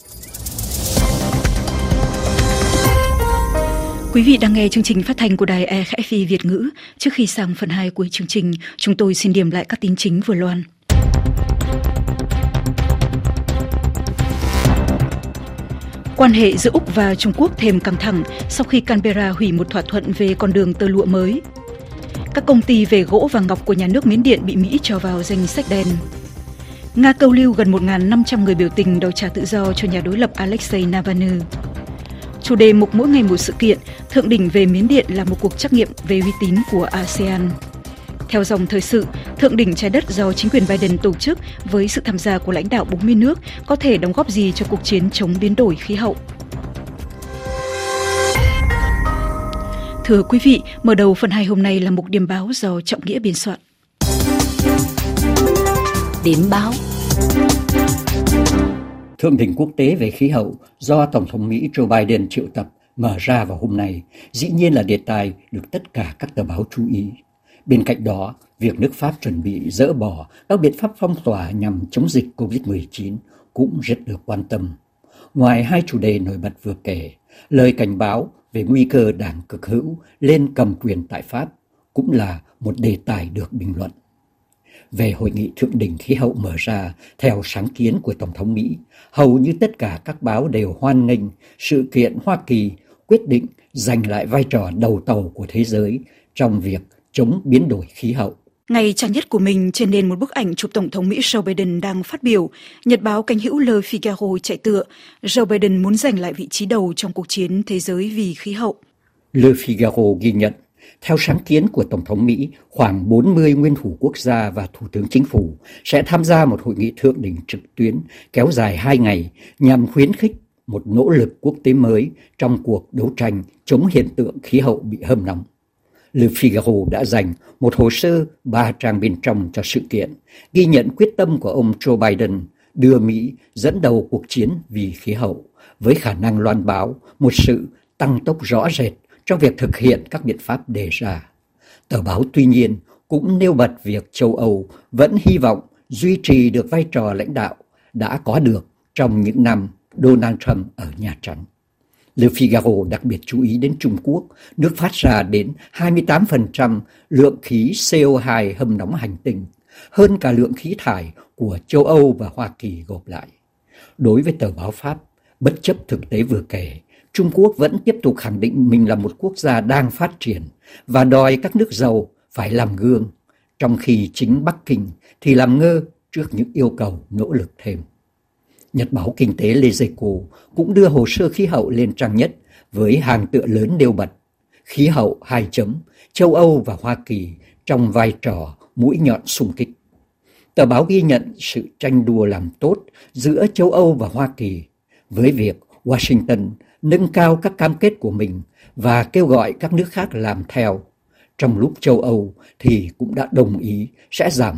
Quý vị đang nghe chương trình phát thanh của đài RFI Việt ngữ. Trước khi sang phần 2 của chương trình, chúng tôi xin điểm lại các tin chính vừa loan. Quan hệ giữa Úc và Trung Quốc thêm căng thẳng sau khi Canberra hủy một thỏa thuận về con đường tơ lụa mới. Các công ty về gỗ và ngọc của nhà nước Miến Điện bị Mỹ cho vào danh sách đen. Nga câu lưu gần 1.500 người biểu tình đòi trả tự do cho nhà đối lập Alexei Navalny. Chủ đề mục mỗi ngày một sự kiện, thượng đỉnh về Miến Điện là một cuộc trắc nghiệm về uy tín của ASEAN. Theo dòng thời sự, thượng đỉnh trái đất do chính quyền Biden tổ chức với sự tham gia của lãnh đạo 40 nước có thể đóng góp gì cho cuộc chiến chống biến đổi khí hậu? Thưa quý vị, mở đầu phần 2 hôm nay là mục điểm báo do Trọng Nghĩa biên soạn. Điểm báo. Thượng đỉnh quốc tế về khí hậu do Tổng thống Mỹ Joe Biden triệu tập mở ra vào hôm nay dĩ nhiên là đề tài được tất cả các tờ báo chú ý. Bên cạnh đó, việc nước Pháp chuẩn bị dỡ bỏ các biện pháp phong tỏa nhằm chống dịch COVID-19 cũng rất được quan tâm. Ngoài hai chủ đề nổi bật vừa kể, lời cảnh báo về nguy cơ đảng cực hữu lên cầm quyền tại Pháp cũng là một đề tài được bình luận. Về hội nghị thượng đỉnh khí hậu mở ra theo sáng kiến của Tổng thống Mỹ, hầu như tất cả các báo đều hoan nghênh sự kiện Hoa Kỳ quyết định giành lại vai trò đầu tàu của thế giới trong việc chống biến đổi khí hậu. Ngày trang nhất của mình trên nền một bức ảnh chụp Tổng thống Mỹ Joe Biden đang phát biểu, nhật báo cánh hữu Le Figaro chạy tựa, Joe Biden muốn giành lại vị trí đầu trong cuộc chiến thế giới vì khí hậu. Le Figaro ghi nhận, theo sáng kiến của Tổng thống Mỹ, khoảng 40 nguyên thủ quốc gia và thủ tướng chính phủ sẽ tham gia một hội nghị thượng đỉnh trực tuyến kéo dài 2 ngày nhằm khuyến khích một nỗ lực quốc tế mới trong cuộc đấu tranh chống hiện tượng khí hậu bị hâm nóng. Le Figaro đã dành một hồ sơ 3 trang bên trong cho sự kiện, ghi nhận quyết tâm của ông Joe Biden đưa Mỹ dẫn đầu cuộc chiến vì khí hậu, với khả năng loan báo một sự tăng tốc rõ rệt trong việc thực hiện các biện pháp đề ra. Tờ báo tuy nhiên cũng nêu bật việc châu Âu vẫn hy vọng duy trì được vai trò lãnh đạo đã có được trong những năm Donald Trump ở Nhà Trắng. Le Figaro đặc biệt chú ý đến Trung Quốc, nước phát ra đến 28% lượng khí CO2 hâm nóng hành tinh, hơn cả lượng khí thải của châu Âu và Hoa Kỳ gộp lại. Đối với tờ báo Pháp, bất chấp thực tế vừa kể, Trung Quốc vẫn tiếp tục khẳng định mình là một quốc gia đang phát triển và đòi các nước giàu phải làm gương, trong khi chính Bắc Kinh thì làm ngơ trước những yêu cầu nỗ lực thêm. Nhật báo kinh tế Les Echos cũng đưa hồ sơ khí hậu lên trang nhất với hàng tựa lớn nêu bật khí hậu 2. Châu Âu và Hoa Kỳ trong vai trò mũi nhọn xung kích. Tờ báo ghi nhận sự tranh đua làm tốt giữa châu Âu và Hoa Kỳ với việc Washington nâng cao các cam kết của mình và kêu gọi các nước khác làm theo, trong lúc châu Âu thì cũng đã đồng ý sẽ giảm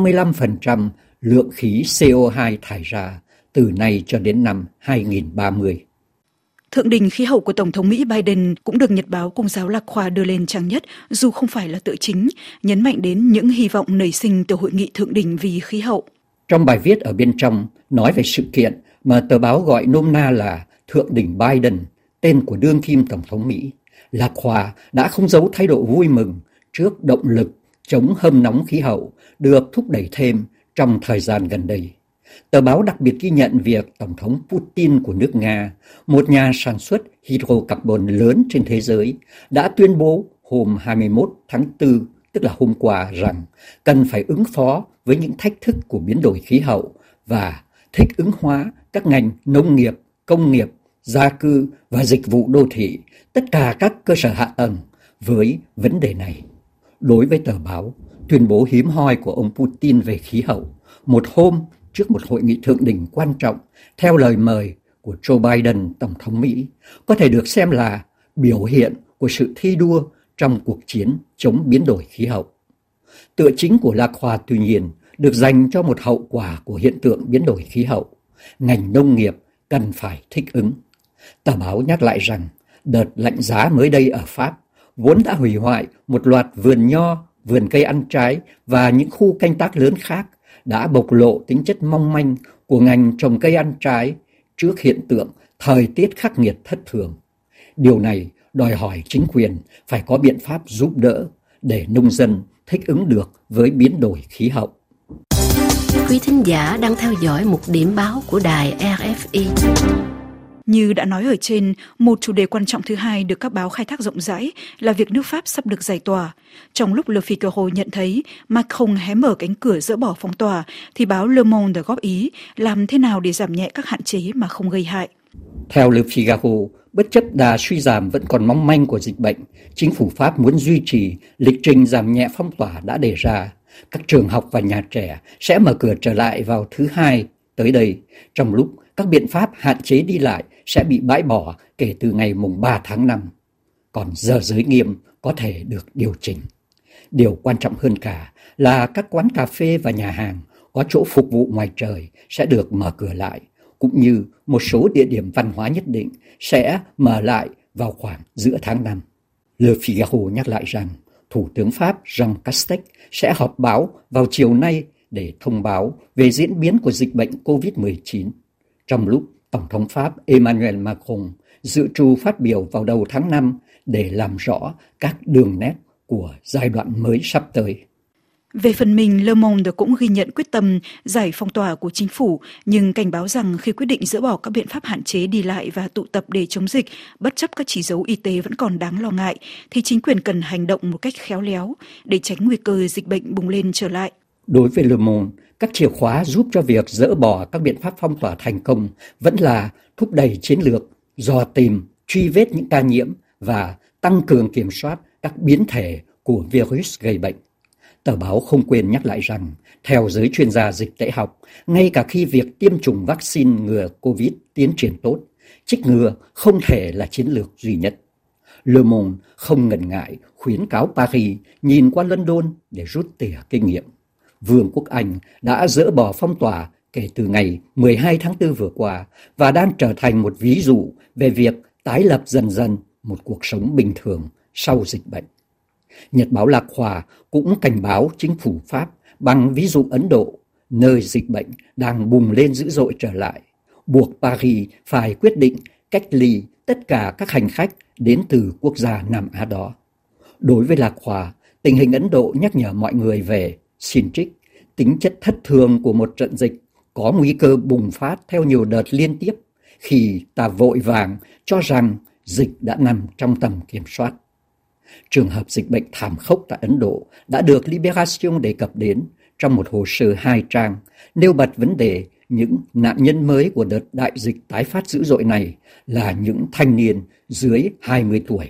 55% lượng khí CO2 thải ra từ nay cho đến năm 2030. Thượng đỉnh khí hậu của Tổng thống Mỹ Biden cũng được nhật báo Công giáo Lạc Khoa đưa lên trang nhất, dù không phải là tựa chính, nhấn mạnh đến những hy vọng nảy sinh từ hội nghị thượng đỉnh vì khí hậu. Trong bài viết ở bên trong nói về sự kiện mà tờ báo gọi nôm na là Thượng đỉnh Biden, tên của đương kim Tổng thống Mỹ, Lạc Khoa đã không giấu thái độ vui mừng trước động lực chống hâm nóng khí hậu được thúc đẩy thêm trong thời gian gần đây. Tờ báo đặc biệt ghi nhận việc Tổng thống Putin của nước Nga, một nhà sản xuất hydrocarbon lớn trên thế giới, đã tuyên bố hôm 21 tháng 4, tức là hôm qua, rằng cần phải ứng phó với những thách thức của biến đổi khí hậu và thích ứng hóa các ngành nông nghiệp, công nghiệp, gia cư và dịch vụ đô thị, tất cả các cơ sở hạ tầng với vấn đề này. Đối với tờ báo, tuyên bố hiếm hoi của ông Putin về khí hậu, một hôm trước một hội nghị thượng đỉnh quan trọng theo lời mời của Joe Biden, Tổng thống Mỹ, có thể được xem là biểu hiện của sự thi đua trong cuộc chiến chống biến đổi khí hậu. Tựa chính của Lạc Khoa tuy nhiên được dành cho một hậu quả của hiện tượng biến đổi khí hậu. Ngành nông nghiệp cần phải thích ứng. Tờ báo nhắc lại rằng đợt lạnh giá mới đây ở Pháp vốn đã hủy hoại một loạt vườn nho, vườn cây ăn trái và những khu canh tác lớn khác, đã bộc lộ tính chất mong manh của ngành trồng cây ăn trái trước hiện tượng thời tiết khắc nghiệt thất thường. Điều này đòi hỏi chính quyền phải có biện pháp giúp đỡ để nông dân thích ứng được với biến đổi khí hậu. Quý thính giả đang theo dõi một điểm báo của đài RFI. Như đã nói ở trên, một chủ đề quan trọng thứ hai được các báo khai thác rộng rãi là việc nước Pháp sắp được giải tỏa. Trong lúc Le Figaro nhận thấy Macron hé mở cánh cửa dỡ bỏ phong tỏa, thì báo Le Monde góp ý làm thế nào để giảm nhẹ các hạn chế mà không gây hại. Theo Le Figaro, bất chấp đà suy giảm vẫn còn mong manh của dịch bệnh, chính phủ Pháp muốn duy trì lịch trình giảm nhẹ phong tỏa đã đề ra. Các trường học và nhà trẻ sẽ mở cửa trở lại vào thứ Hai tới đây, trong lúc các biện pháp hạn chế đi lại sẽ bị bãi bỏ kể từ ngày mùng 3 tháng 5. Còn giờ giới nghiêm có thể được điều chỉnh. Điều quan trọng hơn cả là các quán cà phê và nhà hàng có chỗ phục vụ ngoài trời sẽ được mở cửa lại, cũng như một số địa điểm văn hóa nhất định sẽ mở lại vào khoảng giữa tháng 5. Le Figaro nhắc lại rằng Thủ tướng Pháp Jean Castex sẽ họp báo vào chiều nay để thông báo về diễn biến của dịch bệnh COVID-19, trong lúc Tổng thống Pháp Emmanuel Macron dự trù phát biểu vào đầu tháng 5 để làm rõ các đường nét của giai đoạn mới sắp tới. Về phần mình, Le Monde cũng ghi nhận quyết tâm giải phong tỏa của chính phủ, nhưng cảnh báo rằng khi quyết định dỡ bỏ các biện pháp hạn chế đi lại và tụ tập để chống dịch, bất chấp các chỉ dấu y tế vẫn còn đáng lo ngại, thì chính quyền cần hành động một cách khéo léo để tránh nguy cơ dịch bệnh bùng lên trở lại. Đối với Le Monde, các chìa khóa giúp cho việc dỡ bỏ các biện pháp phong tỏa thành công vẫn là thúc đẩy chiến lược, dò tìm, truy vết những ca nhiễm và tăng cường kiểm soát các biến thể của virus gây bệnh. Tờ báo không quên nhắc lại rằng, theo giới chuyên gia dịch tễ học, ngay cả khi việc tiêm chủng vaccine ngừa COVID tiến triển tốt, chích ngừa không thể là chiến lược duy nhất. Le Monde không ngần ngại khuyến cáo Paris nhìn qua London để rút tỉa kinh nghiệm. Vương quốc Anh đã dỡ bỏ phong tỏa kể từ ngày 12 tháng 4 vừa qua và đang trở thành một ví dụ về việc tái lập dần dần một cuộc sống bình thường sau dịch bệnh. Nhật báo La Croix cũng cảnh báo chính phủ Pháp bằng ví dụ Ấn Độ, nơi dịch bệnh đang bùng lên dữ dội trở lại, buộc Paris phải quyết định cách ly tất cả các hành khách đến từ quốc gia Nam Á đó. Đối với La Croix, tình hình Ấn Độ nhắc nhở mọi người về, xin trích, tính chất thất thường của một trận dịch có nguy cơ bùng phát theo nhiều đợt liên tiếp khi ta vội vàng cho rằng dịch đã nằm trong tầm kiểm soát. Trường hợp dịch bệnh thảm khốc tại Ấn Độ đã được Libération đề cập đến trong một hồ sơ 2 trang, nêu bật vấn đề những nạn nhân mới của đợt đại dịch tái phát dữ dội này là những thanh niên dưới 20 tuổi.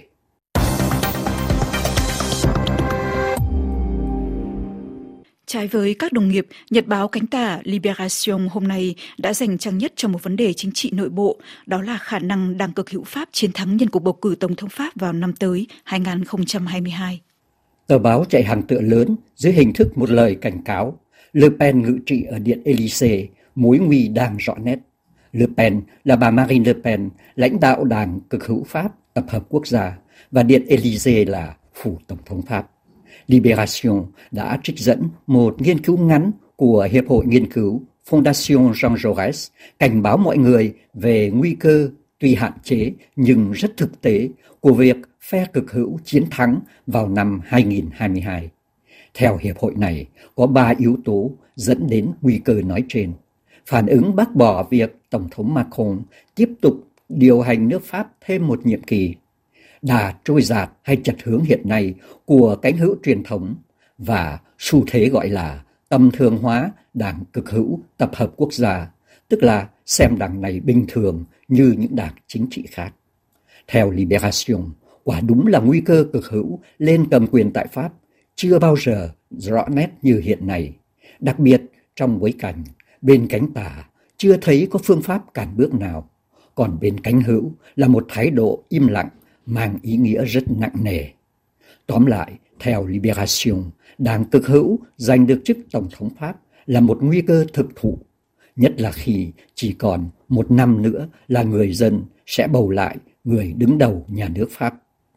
Trái với các đồng nghiệp, Nhật báo cánh tả Libération hôm nay đã dành trang nhất cho một vấn đề chính trị nội bộ, đó là khả năng đảng cực hữu Pháp chiến thắng nhân cuộc bầu cử Tổng thống Pháp vào năm tới 2022. Tờ báo chạy hàng tựa lớn dưới hình thức một lời cảnh cáo. Le Pen ngự trị ở Điện Élysée, mối nguy đang rõ nét. Le Pen là bà Marine Le Pen, lãnh đạo đảng cực hữu Pháp Tập hợp Quốc gia, và Điện Élysée là phủ Tổng thống Pháp. Libération đã trích dẫn một nghiên cứu ngắn của Hiệp hội Nghiên cứu Fondation Jean Jaurès cảnh báo mọi người về nguy cơ tuy hạn chế nhưng rất thực tế của việc phe cực hữu chiến thắng vào năm 2022. Theo hiệp hội này, có 3 yếu tố dẫn đến nguy cơ nói trên. Phản ứng bác bỏ việc Tổng thống Macron tiếp tục điều hành nước Pháp thêm một nhiệm kỳ, đà trôi dạt hay chật hướng hiện nay của cánh hữu truyền thống và xu thế gọi là tầm thường hóa đảng cực hữu tập hợp quốc gia, tức là xem đảng này bình thường như những đảng chính trị khác. Theo Libération, quả đúng là nguy cơ cực hữu lên cầm quyền tại Pháp chưa bao giờ rõ nét như hiện nay, đặc biệt trong bối cảnh bên cánh tả chưa thấy có phương pháp cản bước nào, còn bên cánh hữu là một thái độ im lặng mang ý nghĩa rất nặng nề. Tóm lại, theo Libération, đảng cực hữu giành được chức Tổng thống Pháp là một nguy cơ thực thụ, nhất là khi chỉ còn 1 năm nữa là người dân sẽ bầu lại người đứng đầu nhà nước Pháp.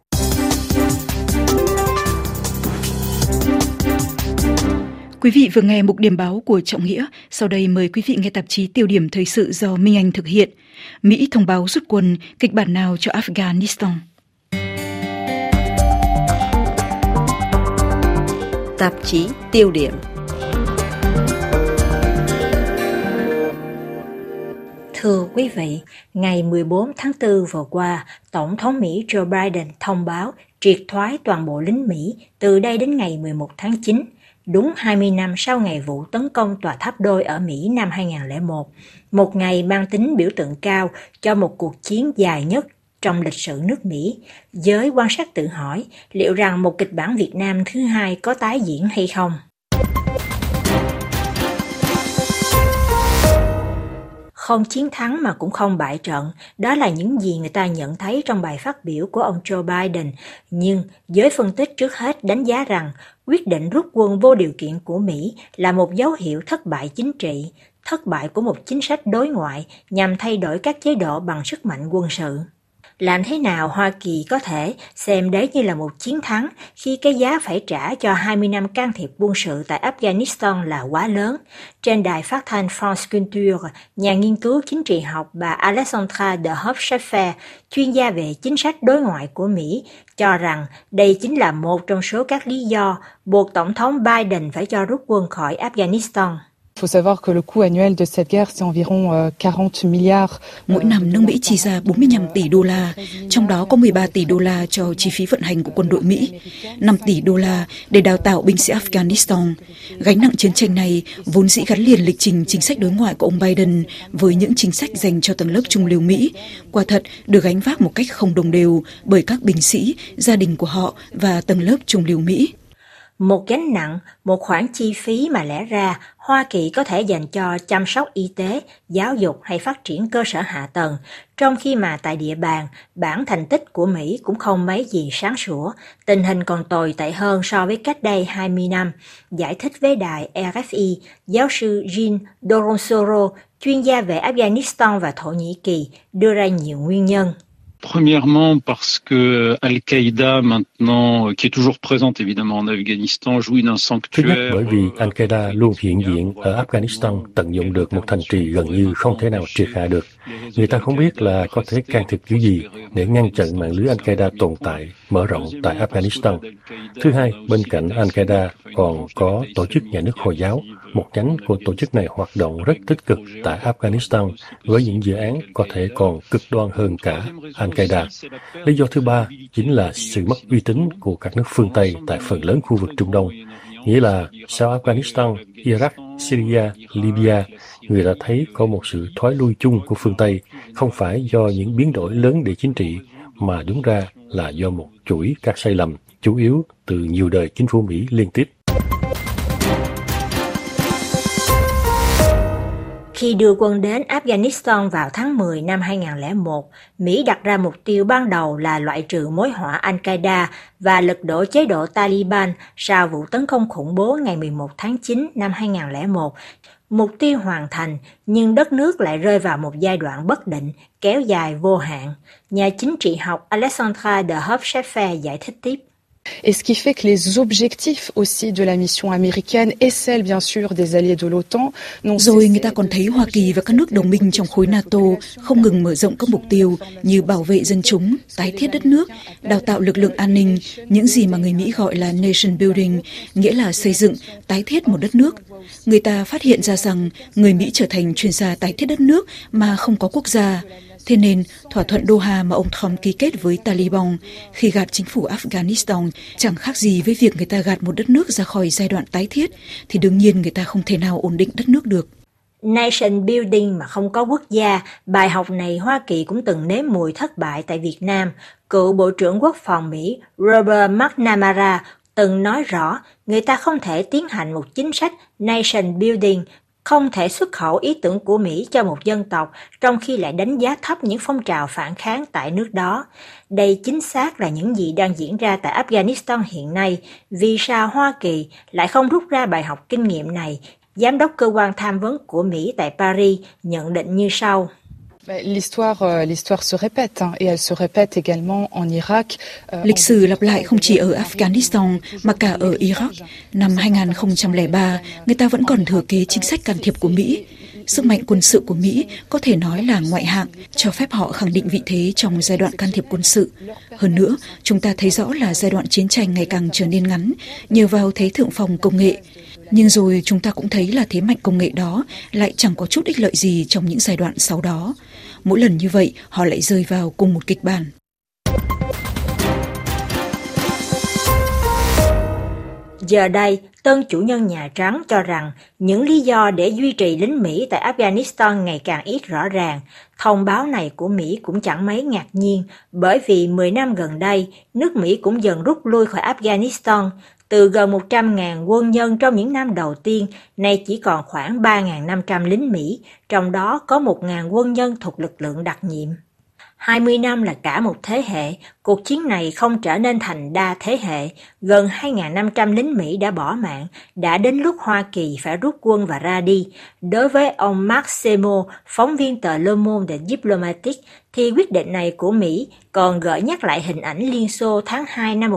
Quý vị vừa nghe mục điểm báo của Trọng Nghĩa. Sau đây mời quý vị nghe tạp chí Tiêu điểm thời sự do Minh Anh thực hiện. Mỹ thông báo rút quân, kịch bản nào cho Afghanistan? Tạp chí Tiêu điểm. Thưa quý vị, ngày 14 tháng 4 vừa qua, Tổng thống Mỹ Joe Biden thông báo triệt thoái toàn bộ lính Mỹ từ đây đến ngày 11 tháng 9. đúng 20 năm sau ngày vụ tấn công tòa tháp đôi ở Mỹ năm 2001, một ngày mang tính biểu tượng cao cho một cuộc chiến dài nhất trong lịch sử nước Mỹ. Giới quan sát tự hỏi liệu rằng một kịch bản Việt Nam thứ hai có tái diễn hay không. Không chiến thắng mà cũng không bại trận, đó là những gì người ta nhận thấy trong bài phát biểu của ông Joe Biden. Nhưng giới phân tích trước hết đánh giá rằng quyết định rút quân vô điều kiện của Mỹ là một dấu hiệu thất bại chính trị, thất bại của một chính sách đối ngoại nhằm thay đổi các chế độ bằng sức mạnh quân sự. Làm thế nào Hoa Kỳ có thể xem đấy như là một chiến thắng khi cái giá phải trả cho 20 năm can thiệp quân sự tại Afghanistan là quá lớn? Trên đài phát thanh France Culture, nhà nghiên cứu chính trị học bà Alexandra de Hoop-Scheffer, chuyên gia về chính sách đối ngoại của Mỹ, cho rằng đây chính là một trong số các lý do buộc Tổng thống Biden phải cho rút quân khỏi Afghanistan. Il faut savoir que le coût annuel de cette guerre, c'est environ 40 milliards. Mỗi năm nước Mỹ chi ra 45 tỷ đô la, trong đó có 13 tỷ đô la cho chi phí vận hành của quân đội Mỹ, 5 tỷ đô la để đào tạo binh sĩ Afghanistan. Gánh nặng chiến tranh này vốn dĩ gắn liền lịch trình chính sách đối ngoại của ông Biden với những chính sách dành cho tầng lớp trung lưu Mỹ, quả thật được gánh vác một cách không đồng đều bởi các binh sĩ, gia đình của họ và tầng lớp trung lưu Mỹ. Một gánh nặng, một khoản chi phí mà lẽ ra Hoa Kỳ có thể dành cho chăm sóc y tế, giáo dục hay phát triển cơ sở hạ tầng, trong khi mà tại địa bàn, bản thành tích của Mỹ cũng không mấy gì sáng sủa, tình hình còn tồi tệ hơn so với cách đây 20 năm. Giải thích với đài RFI, giáo sư Jean Doronsoro, chuyên gia về Afghanistan và Thổ Nhĩ Kỳ, đưa ra nhiều nguyên nhân. Premièrement, parce que Al-Qaïda, maintenant, qui est toujours présente évidemment en Afghanistan, jouit d'un sanctuaire. Thứ nhất, bởi vì Al-Qaïda luôn hiện diện ở Afghanistan, tận dụng được một thành trì gần như không thể nào triệt hạ được. Người ta không biết là có thể can thiệp kiểu gì để ngăn chặn mạng lưới Al-Qaïda tồn tại, mở rộng tại Afghanistan. Thứ hai, bên cạnh Al-Qaïda còn có tổ chức nhà nước Hồi giáo. Một nhánh của tổ chức này hoạt động rất tích cực tại Afghanistan với những dự án có thể còn cực đoan hơn cả Al-Qaïda. Lý do thứ ba chính là sự mất uy tín của các nước phương Tây tại phần lớn khu vực Trung Đông. Nghĩa là sau Afghanistan, Iraq, Syria, Libya, người ta thấy có một sự thoái lui chung của phương Tây, không phải do những biến đổi lớn địa chính trị, mà đúng ra là do một chuỗi các sai lầm, chủ yếu từ nhiều đời chính phủ Mỹ liên tiếp. Khi đưa quân đến Afghanistan vào tháng 10 năm 2001, Mỹ đặt ra mục tiêu ban đầu là loại trừ mối họa Al-Qaïda và lật đổ chế độ Taliban sau vụ tấn công khủng bố ngày 11 tháng 9 năm 2001. Mục tiêu hoàn thành, nhưng đất nước lại rơi vào một giai đoạn bất định, kéo dài vô hạn. Nhà chính trị học Alexandra de Hoop-Scheffer giải thích tiếp. Et ce qui fait que les objectifs aussi de la mission américaine et celle bien sûr des alliés de l'OTAN rồi người ta còn thấy Hoa Kỳ và các nước đồng minh trong khối NATO không ngừng mở rộng các mục tiêu như bảo vệ dân chúng, tái thiết đất nước, đào tạo lực lượng an ninh, những gì mà người Mỹ gọi là nation building, nghĩa là xây dựng, tái thiết một đất nước. Người ta phát hiện ra rằng người Mỹ trở thành chuyên gia tái thiết đất nước mà không có quốc gia. Thế nên, thỏa thuận Doha mà ông Trump ký kết với Taliban khi gạt chính phủ Afghanistan chẳng khác gì với việc người ta gạt một đất nước ra khỏi giai đoạn tái thiết, thì đương nhiên người ta không thể nào ổn định đất nước được. Nation building mà không có quốc gia, bài học này Hoa Kỳ cũng từng nếm mùi thất bại tại Việt Nam. Cựu Bộ trưởng Quốc phòng Mỹ Robert McNamara từng nói rõ người ta không thể tiến hành một chính sách nation building, không thể xuất khẩu ý tưởng của Mỹ cho một dân tộc trong khi lại đánh giá thấp những phong trào phản kháng tại nước đó. Đây chính xác là những gì đang diễn ra tại Afghanistan hiện nay. Vì sao Hoa Kỳ lại không rút ra bài học kinh nghiệm này? Giám đốc cơ quan tham vấn của Mỹ tại Paris nhận định như sau. L'histoire se répète et elle se répète également en Irak. Lịch sử lặp lại không chỉ ở Afghanistan mà cả ở Iraq. Năm 2003, người ta vẫn còn thừa kế chính sách can thiệp của Mỹ. Sức mạnh quân sự của Mỹ có thể nói là ngoại hạng, cho phép họ khẳng định vị thế trong giai đoạn can thiệp quân sự. Hơn nữa, chúng ta thấy rõ là giai đoạn chiến tranh ngày càng trở nên ngắn nhờ vào thế thượng phong công nghệ. Nhưng rồi chúng ta cũng thấy là thế mạnh công nghệ đó lại chẳng có chút ích lợi gì trong những giai đoạn sau đó. Mỗi lần như vậy, họ lại rơi vào cùng một kịch bản. Giờ đây, tân chủ nhân Nhà Trắng cho rằng những lý do để duy trì lính Mỹ tại Afghanistan ngày càng ít rõ ràng. Thông báo này của Mỹ cũng chẳng mấy ngạc nhiên, bởi vì 10 năm gần đây, nước Mỹ cũng dần rút lui khỏi Afghanistan. Từ gần 100.000 quân nhân trong những năm đầu tiên, nay chỉ còn khoảng 3.500 lính Mỹ, trong đó có 1.000 quân nhân thuộc lực lượng đặc nhiệm. 20 năm là cả một thế hệ, cuộc chiến này không trở nên thành đa thế hệ. Gần 2.500 lính Mỹ đã bỏ mạng, đã đến lúc Hoa Kỳ phải rút quân và ra đi. Đối với ông Mark Semo, phóng viên tờ Le Monde Diplomatique, thì quyết định này của Mỹ còn gợi nhắc lại hình ảnh Liên Xô tháng 2 năm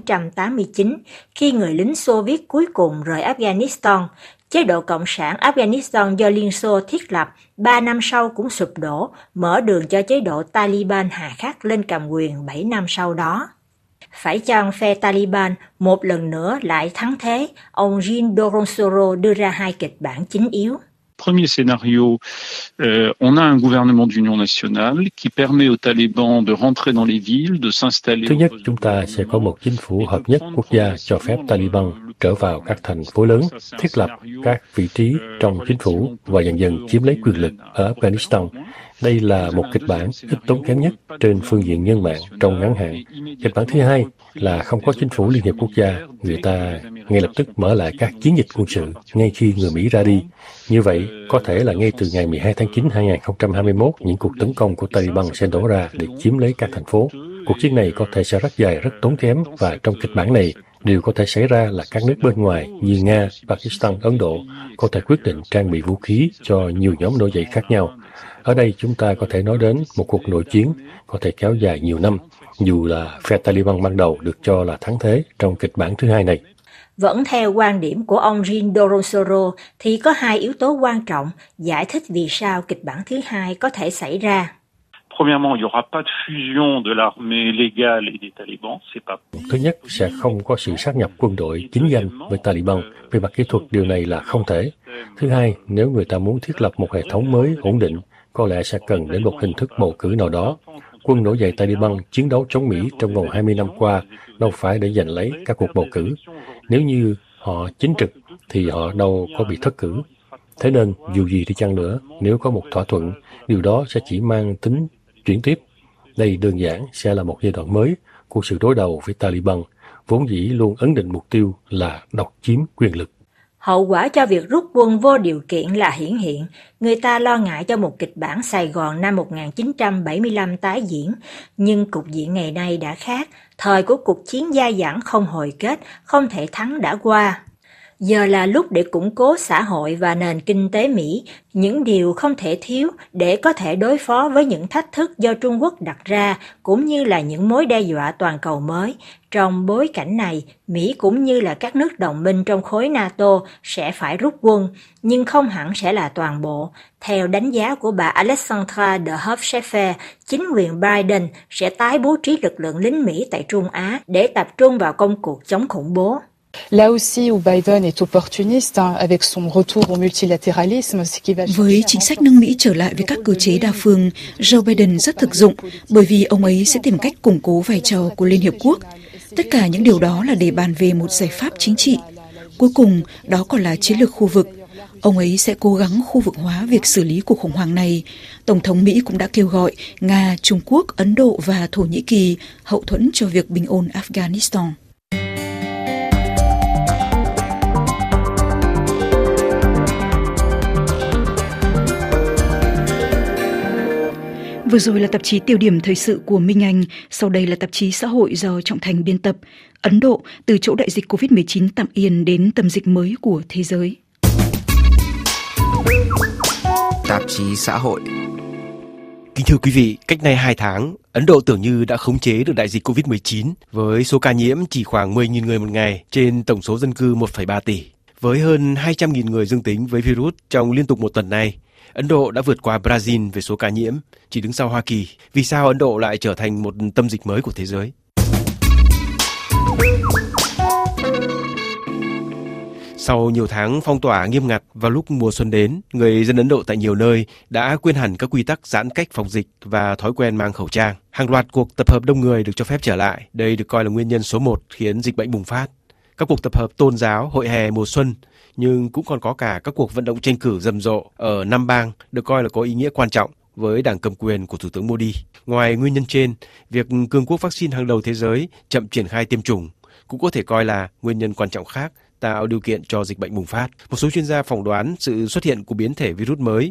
1989, khi người lính Xô Viết cuối cùng rời Afghanistan. Chế độ Cộng sản Afghanistan do Liên Xô thiết lập 3 năm sau cũng sụp đổ, mở đường cho chế độ Taliban hà khắc lên cầm quyền 7 năm sau đó. Phải chăng phe Taliban một lần nữa lại thắng thế? Ông Jean Doronsoro đưa ra hai kịch bản chính yếu. Premier scénario, on a un gouvernement d'union nationale qui permet aux talibans de rentrer dans les villes, de s'installer. Thứ nhất, chúng ta sẽ có một chính phủ hợp nhất quốc gia cho phép Taliban trở vào các thành phố lớn, thiết lập các vị trí trong chính phủ và dần dần chiếm lấy quyền lực ở Afghanistan. Đây là một kịch bản ít tốn kém nhất trên phương diện nhân mạng trong ngắn hạn. Kịch bản thứ hai là không có chính phủ liên hiệp quốc gia, người ta ngay lập tức mở lại các chiến dịch quân sự ngay khi người Mỹ ra đi. Như vậy, có thể là ngay từ ngày 12 tháng 9 2021, những cuộc tấn công của Taliban sẽ đổ ra để chiếm lấy các thành phố. Cuộc chiến này có thể sẽ rất dài, rất tốn kém, và trong kịch bản này, điều có thể xảy ra là các nước bên ngoài như Nga, Pakistan, Ấn Độ có thể quyết định trang bị vũ khí cho nhiều nhóm nổi dậy khác nhau. Ở đây chúng ta có thể nói đến một cuộc nội chiến có thể kéo dài nhiều năm, dù là phe Taliban ban đầu được cho là thắng thế trong kịch bản thứ hai này. Vẫn theo quan điểm của ông Jean Doronsoro thì có hai yếu tố quan trọng giải thích vì sao kịch bản thứ hai có thể xảy ra. Thứ nhất, sẽ không có sự sát nhập quân đội chính danh với Taliban. Về mặt kỹ thuật, điều này là không thể. Thứ hai, nếu người ta muốn thiết lập một hệ thống mới ổn định, có lẽ sẽ cần đến một hình thức bầu cử nào đó. Quân nổi dậy Taliban chiến đấu chống Mỹ trong vòng 20 năm qua đâu phải để giành lấy các cuộc bầu cử. Nếu như họ chính trực thì họ đâu có bị thất cử. Thế nên, dù gì đi chăng nữa, nếu có một thỏa thuận, điều đó sẽ chỉ mang tính chuyển tiếp. Đây đơn giản sẽ là một giai đoạn mới của sự đối đầu với Taliban, vốn dĩ luôn ấn định mục tiêu là độc chiếm quyền lực. Hậu quả cho việc rút quân vô điều kiện là hiển hiện. Người ta lo ngại cho một kịch bản Sài Gòn năm 1975 tái diễn, nhưng cục diện ngày nay đã khác. Thời của cuộc chiến dai dẳng không hồi kết, không thể thắng đã qua. Giờ là lúc để củng cố xã hội và nền kinh tế Mỹ, những điều không thể thiếu để có thể đối phó với những thách thức do Trung Quốc đặt ra, cũng như là những mối đe dọa toàn cầu mới. Trong bối cảnh này, Mỹ cũng như là các nước đồng minh trong khối NATO sẽ phải rút quân, nhưng không hẳn sẽ là toàn bộ. Theo đánh giá của bà Alexandra de Hofscheffer, chính quyền Biden sẽ tái bố trí lực lượng lính Mỹ tại Trung Á để tập trung vào công cuộc chống khủng bố. Là aussi où Biden est opportuniste avec son retour au multilatéralisme, ce qui va với chính sách nước Mỹ trở lại với các cơ chế đa phương, Joe Biden rất thực dụng bởi vì ông ấy sẽ tìm cách củng cố vai trò của Liên Hiệp Quốc. Tất cả những điều đó là để bàn về một giải pháp chính trị. Cuối cùng, đó còn là chiến lược khu vực. Ông ấy sẽ cố gắng khu vực hóa việc xử lý cuộc khủng hoảng này. Tổng thống Mỹ cũng đã kêu gọi Nga, Trung Quốc, Ấn Độ và Thổ Nhĩ Kỳ hậu thuẫn cho việc bình ổn Afghanistan. Vừa rồi là tạp chí Tiêu điểm thời sự của Minh Anh, sau đây là tạp chí Xã hội do Trọng Thành biên tập. Ấn Độ, từ chỗ đại dịch Covid-19 tạm yên đến tâm dịch mới của thế giới. Tạp chí Xã hội. Kính thưa quý vị, cách nay 2 tháng, Ấn Độ tưởng như đã khống chế được đại dịch Covid-19 với số ca nhiễm chỉ khoảng 10.000 người một ngày trên tổng số dân cư 1,3 tỷ. Với hơn 200.000 người dương tính với virus trong liên tục một tuần nay, Ấn Độ đã vượt qua Brazil về số ca nhiễm, chỉ đứng sau Hoa Kỳ. Vì sao Ấn Độ lại trở thành một tâm dịch mới của thế giới? Sau nhiều tháng phong tỏa nghiêm ngặt vào lúc mùa xuân đến, người dân Ấn Độ tại nhiều nơi đã quên hẳn các quy tắc giãn cách phòng dịch và thói quen mang khẩu trang. Hàng loạt cuộc tập hợp đông người được cho phép trở lại. Đây được coi là nguyên nhân số 1 khiến dịch bệnh bùng phát. các cuộc tập hợp tôn giáo hội hè mùa xuân, nhưng cũng còn có cả các cuộc vận động tranh cử rầm rộ ở 5 bang được coi là có ý nghĩa quan trọng với đảng cầm quyền của Thủ tướng Modi. Ngoài nguyên nhân trên, việc cường quốc vaccine hàng đầu thế giới chậm triển khai tiêm chủng cũng có thể coi là nguyên nhân quan trọng khác tạo điều kiện cho dịch bệnh bùng phát. Một số chuyên gia phỏng đoán sự xuất hiện của biến thể virus mới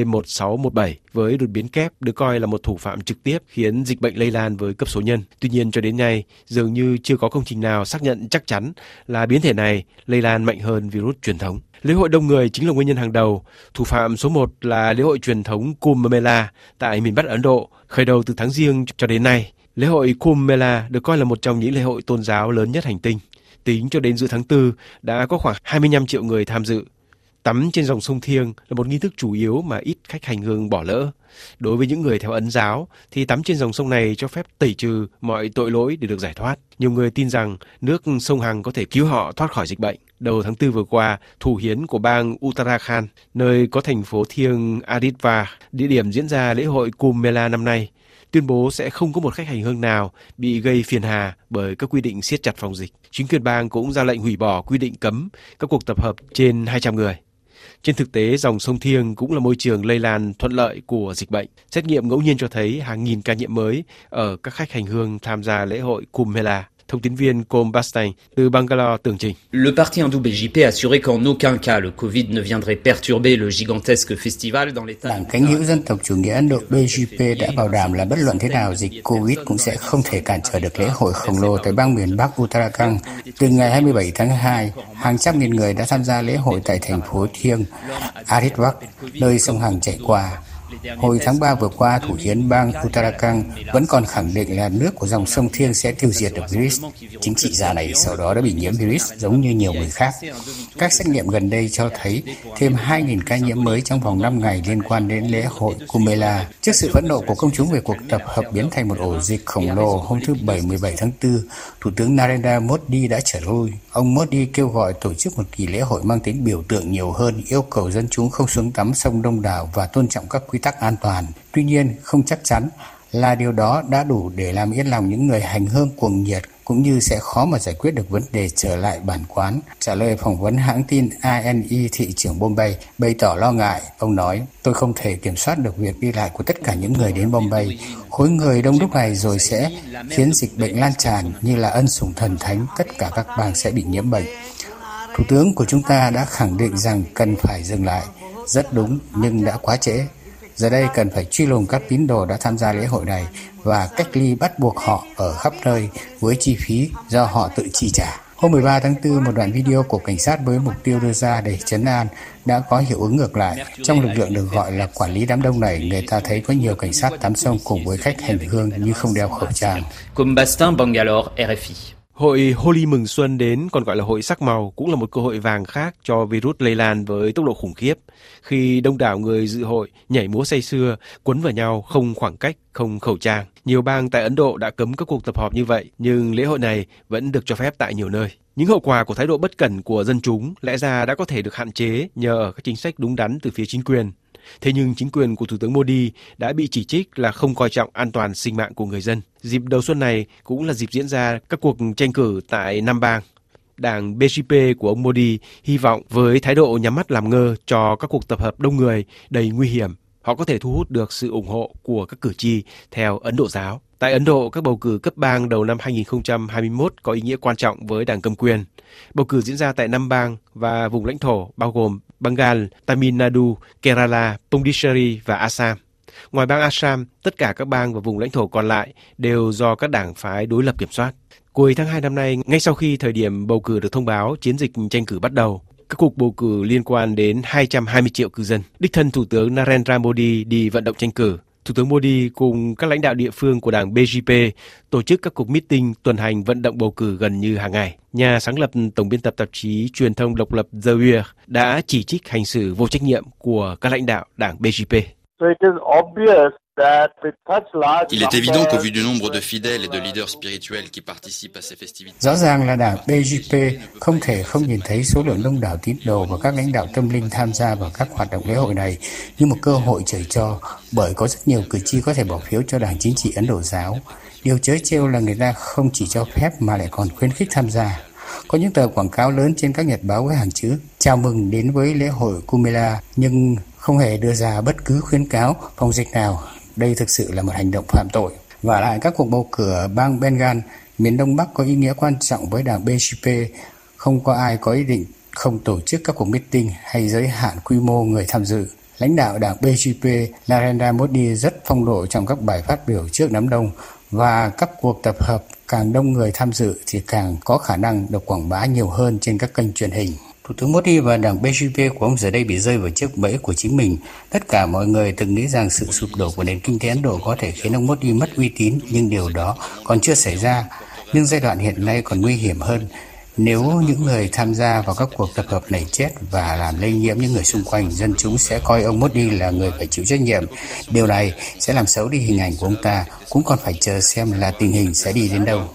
B1617 với đột biến kép được coi là một thủ phạm trực tiếp khiến dịch bệnh lây lan với cấp số nhân. Tuy nhiên cho đến nay, dường như chưa có công trình nào xác nhận chắc chắn là biến thể này lây lan mạnh hơn virus truyền thống. Lễ hội đông người chính là nguyên nhân hàng đầu. Thủ phạm số 1 là lễ hội truyền thống Kumbh Mela tại miền Bắc Ấn Độ, khởi đầu từ tháng Giêng cho đến nay. Lễ hội Kumbh Mela được coi là một trong những lễ hội tôn giáo lớn nhất hành tinh. Tính cho đến giữa tháng 4, đã có khoảng 25 triệu người tham dự. Tắm trên dòng sông Thiêng là một nghi thức chủ yếu mà ít khách hành hương bỏ lỡ. Đối với những người theo Ấn giáo, thì tắm trên dòng sông này cho phép tẩy trừ mọi tội lỗi để được giải thoát. Nhiều người tin rằng nước sông Hằng có thể cứu họ thoát khỏi dịch bệnh. Đầu tháng 4 vừa qua, thủ hiến của bang Uttarakhand, nơi có thành phố thiêng Haridwar, địa điểm diễn ra lễ hội Kumbh Mela năm nay, tuyên bố sẽ không có một khách hành hương nào bị gây phiền hà bởi các quy định siết chặt phòng dịch. Chính quyền bang cũng ra lệnh hủy bỏ quy định cấm các cuộc tập hợp trên 200 người. Trên thực tế, dòng sông Thiêng cũng là môi trường lây lan thuận lợi của dịch bệnh. Xét nghiệm ngẫu nhiên cho thấy hàng nghìn ca nhiễm mới ở các khách hành hương tham gia lễ hội Kumbh Mela. Thông tin viên Com Bastien từ Bangalore tường trình. Le parti hindou BJP a assuré qu'en aucun cas le Covid ne viendrait perturber le gigantesque festival dans l'État. Đảng cánh hữu dân tộc chủ nghĩa Ấn Độ BJP đã bảo đảm là bất luận thế nào dịch Covid cũng sẽ không thể cản trở được lễ hội khổng lồ tại bang miền Bắc Uttarakhand. Từ ngày 27 tháng 2, hàng trăm nghìn người đã tham gia lễ hội tại thành phố thiêng Haridwar, nơi sông Hằng chảy qua. Hồi tháng 3 vừa qua, thủ hiến bang Uttarakhand vẫn còn khẳng định là nước của dòng sông Thiêng sẽ tiêu diệt được virus. Chính trị gia này sau đó đã bị nhiễm virus giống như nhiều người khác. Các xét nghiệm gần đây cho thấy thêm 2.000 ca nhiễm mới trong vòng 5 ngày liên quan đến lễ hội Kumbh Mela. Trước sự phẫn nộ của công chúng về cuộc tập hợp biến thành một ổ dịch khổng lồ, hôm thứ Bảy 17 tháng 4, Thủ tướng Narendra Modi đã trở lui. Ông Modi kêu gọi tổ chức một kỳ lễ hội mang tính biểu tượng nhiều hơn, yêu cầu dân chúng không xuống tắm sông đông đảo và tôn trọng các quy tắc an toàn. Tuy nhiên, không chắc chắn là điều đó đã đủ để làm yên lòng những người hành hương cuồng nhiệt, cũng như sẽ khó mà giải quyết được vấn đề trở lại bản quán. Trả lời phỏng vấn hãng tin INE, thị trưởng Bombay bày tỏ lo ngại. Ông nói, tôi không thể kiểm soát được việc đi lại của tất cả những người đến Bombay. Khối người đông đúc này rồi sẽ khiến dịch bệnh lan tràn như là ân sủng thần thánh, tất cả các bang sẽ bị nhiễm bệnh. Thủ tướng của chúng ta đã khẳng định rằng cần phải dừng lại. Rất đúng, nhưng đã quá trễ. Giờ đây cần phải truy lùng các tín đồ đã tham gia lễ hội này và cách ly bắt buộc họ ở khắp nơi với chi phí do họ tự chi trả. Hôm 13 tháng 4, một đoạn video của cảnh sát với mục tiêu đưa ra để trấn an đã có hiệu ứng ngược lại. Trong lực lượng được gọi là quản lý đám đông này, người ta thấy có nhiều cảnh sát tắm sông cùng với khách hành hương nhưng không đeo khẩu trang. Com Bastien, Bangalore, RFI. Hội Holi mừng xuân đến, còn gọi là hội sắc màu, cũng là một cơ hội vàng khác cho virus lây lan với tốc độ khủng khiếp. Khi đông đảo người dự hội nhảy múa say sưa, quấn vào nhau, không khoảng cách, không khẩu trang. Nhiều bang tại Ấn Độ đã cấm các cuộc tập hợp như vậy, nhưng lễ hội này vẫn được cho phép tại nhiều nơi. Những hậu quả của thái độ bất cẩn của dân chúng lẽ ra đã có thể được hạn chế nhờ ở các chính sách đúng đắn từ phía chính quyền. Thế nhưng chính quyền của Thủ tướng Modi đã bị chỉ trích là không coi trọng an toàn sinh mạng của người dân. Dịp đầu xuân này cũng là dịp diễn ra các cuộc tranh cử tại 5 bang. Đảng BJP của ông Modi hy vọng với thái độ nhắm mắt làm ngơ cho các cuộc tập hợp đông người đầy nguy hiểm, họ có thể thu hút được sự ủng hộ của các cử tri theo Ấn Độ giáo. Tại Ấn Độ, các bầu cử cấp bang đầu năm 2021 có ý nghĩa quan trọng với đảng cầm quyền. Bầu cử diễn ra tại 5 bang và vùng lãnh thổ bao gồm Bengal, Tamil Nadu, Kerala, Puducherry và Assam. Ngoài bang Assam, tất cả các bang và vùng lãnh thổ còn lại đều do các đảng phái đối lập kiểm soát. Cuối tháng 2 năm nay, ngay sau khi thời điểm bầu cử được thông báo, chiến dịch tranh cử bắt đầu. Các cuộc bầu cử liên quan đến 220 triệu cư dân. Đích thân Thủ tướng Narendra Modi đi vận động tranh cử. Thủ tướng Modi cùng các lãnh đạo địa phương của đảng BJP tổ chức các cuộc meeting tuần hành vận động bầu cử gần như hàng ngày. Nhà sáng lập tổng biên tập tạp chí truyền thông độc lập The Weir đã chỉ trích hành xử vô trách nhiệm của các lãnh đạo đảng BJP. Il est évident qu'au vu du nombre de fidèles et de leaders spirituels qui participent à ces festivités. Rõ ràng là đảng BJP không thể không nhìn thấy số lượng đông đảo tín đồ và các lãnh đạo tâm linh tham gia vào các hoạt động lễ hội này như một cơ hội trời cho, bởi có rất nhiều cử tri có thể bỏ phiếu cho đảng chính trị Ấn Độ giáo. Điều trớ trêu là người ta không chỉ cho phép mà lại còn khuyến khích tham gia. Có những tờ quảng cáo lớn trên các nhật báo với hàng chữ chào mừng đến với lễ hội Kumela nhưng không hề đưa ra bất cứ khuyến cáo phòng dịch nào. Đây thực sự là một hành động phạm tội. Và lại các cuộc bầu cử ở bang Bengal, miền Đông Bắc có ý nghĩa quan trọng với đảng BJP. Không có ai có ý định không tổ chức các cuộc meeting hay giới hạn quy mô người tham dự. Lãnh đạo đảng BJP Narendra Modi rất phong độ trong các bài phát biểu trước đám đông và các cuộc tập hợp càng đông người tham dự thì càng có khả năng được quảng bá nhiều hơn trên các kênh truyền hình. Thủ tướng Modi và đảng BJP của ông giờ đây bị rơi vào chiếc bẫy của chính mình. Tất cả mọi người từng nghĩ rằng sự sụp đổ của nền kinh tế Ấn Độ có thể khiến ông Modi mất uy tín, nhưng điều đó còn chưa xảy ra. Nhưng giai đoạn hiện nay còn nguy hiểm hơn. Nếu những người tham gia vào các cuộc tập hợp này chết và làm lây nhiễm những người xung quanh, dân chúng sẽ coi ông Modi là người phải chịu trách nhiệm. Điều này sẽ làm xấu đi hình ảnh của ông ta, cũng còn phải chờ xem là tình hình sẽ đi đến đâu.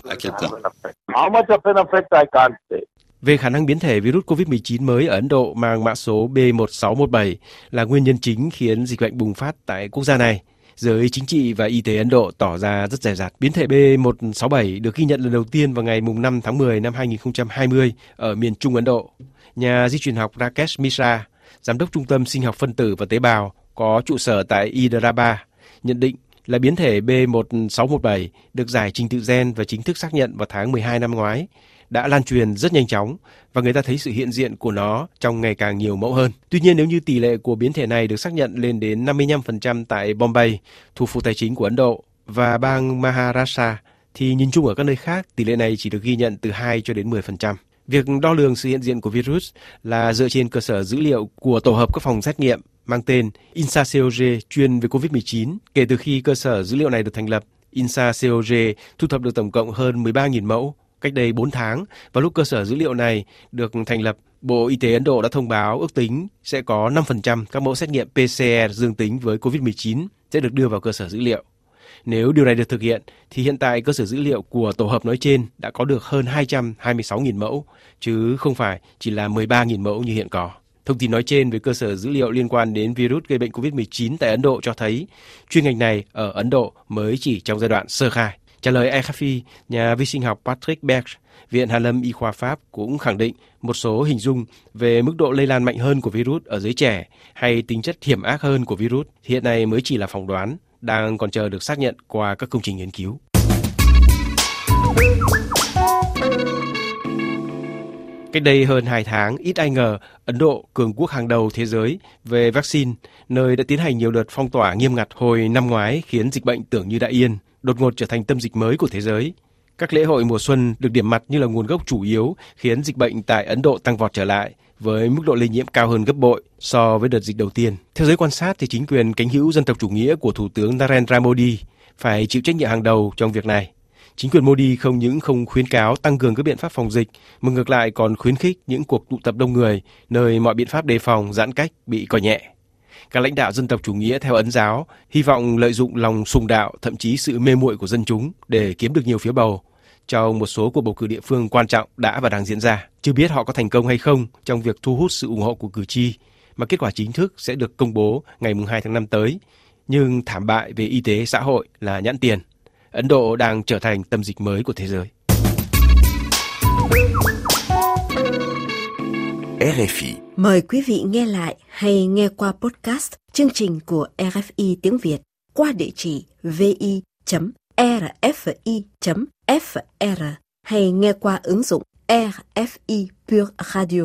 Về khả năng biến thể virus COVID-19 mới ở Ấn Độ mang mã số B1617 là nguyên nhân chính khiến dịch bệnh bùng phát tại quốc gia này, giới chính trị và y tế Ấn Độ tỏ ra rất dè dặt. Biến thể B167 được ghi nhận lần đầu tiên vào ngày 5 tháng 10 năm 2020 ở miền Trung Ấn Độ. Nhà di truyền học Rakesh Mishra, giám đốc Trung tâm Sinh học phân tử và tế bào có trụ sở tại Hyderabad, nhận định là biến thể B1617 được giải trình tự gen và chính thức xác nhận vào tháng 12 năm ngoái, đã lan truyền rất nhanh chóng và người ta thấy sự hiện diện của nó trong ngày càng nhiều mẫu hơn. Tuy nhiên, nếu như tỷ lệ của biến thể này được xác nhận lên đến 55% tại Bombay, thủ phủ tài chính của Ấn Độ, và bang Maharashtra, thì nhìn chung ở các nơi khác, tỷ lệ này chỉ được ghi nhận từ 2 cho đến 10%. Việc đo lường sự hiện diện của virus là dựa trên cơ sở dữ liệu của tổ hợp các phòng xét nghiệm mang tên INSA-CoG chuyên về COVID-19. Kể từ khi cơ sở dữ liệu này được thành lập, INSA-CoG thu thập được tổng cộng hơn 13.000 mẫu. Cách đây 4 tháng, vào lúc cơ sở dữ liệu này được thành lập, Bộ Y tế Ấn Độ đã thông báo ước tính sẽ có 5% các mẫu xét nghiệm PCR dương tính với COVID-19 sẽ được đưa vào cơ sở dữ liệu. Nếu điều này được thực hiện, thì hiện tại cơ sở dữ liệu của tổ hợp nói trên đã có được hơn 226.000 mẫu, chứ không phải chỉ là 13.000 mẫu như hiện có. Thông tin nói trên về cơ sở dữ liệu liên quan đến virus gây bệnh COVID-19 tại Ấn Độ cho thấy chuyên ngành này ở Ấn Độ mới chỉ trong giai đoạn sơ khai. Trả lời RFI, nhà vi sinh học Patrick Berg, Viện Hàn lâm Y khoa Pháp cũng khẳng định một số hình dung về mức độ lây lan mạnh hơn của virus ở giới trẻ hay tính chất hiểm ác hơn của virus hiện nay mới chỉ là phỏng đoán, đang còn chờ được xác nhận qua các công trình nghiên cứu. Cách đây hơn 2 tháng, ít ai ngờ Ấn Độ, cường quốc hàng đầu thế giới về vaccine, nơi đã tiến hành nhiều đợt phong tỏa nghiêm ngặt hồi năm ngoái khiến dịch bệnh tưởng như đã yên, đột ngột trở thành tâm dịch mới của thế giới. Các lễ hội mùa xuân được điểm mặt như là nguồn gốc chủ yếu khiến dịch bệnh tại Ấn Độ tăng vọt trở lại, với mức độ lây nhiễm cao hơn gấp bội so với đợt dịch đầu tiên. Theo giới quan sát, thì chính quyền cánh hữu dân tộc chủ nghĩa của Thủ tướng Narendra Modi phải chịu trách nhiệm hàng đầu trong việc này. Chính quyền Modi không những không khuyến cáo tăng cường các biện pháp phòng dịch, mà ngược lại còn khuyến khích những cuộc tụ tập đông người, nơi mọi biện pháp đề phòng, giãn cách bị coi nhẹ. Các lãnh đạo dân tộc chủ nghĩa theo Ấn giáo hy vọng lợi dụng lòng sùng đạo, thậm chí sự mê muội của dân chúng để kiếm được nhiều phiếu bầu trong một số cuộc bầu cử địa phương quan trọng đã và đang diễn ra. Chưa biết họ có thành công hay không trong việc thu hút sự ủng hộ của cử tri, mà kết quả chính thức sẽ được công bố ngày 2 tháng 5 tới. Nhưng thảm bại về y tế xã hội là nhãn tiền. Ấn Độ đang trở thành tâm dịch mới của thế giới. RFI. Mời quý vị nghe lại hay nghe qua podcast chương trình của RFI tiếng Việt qua địa chỉ vi.rfi.fr hay nghe qua ứng dụng RFI Pure Radio.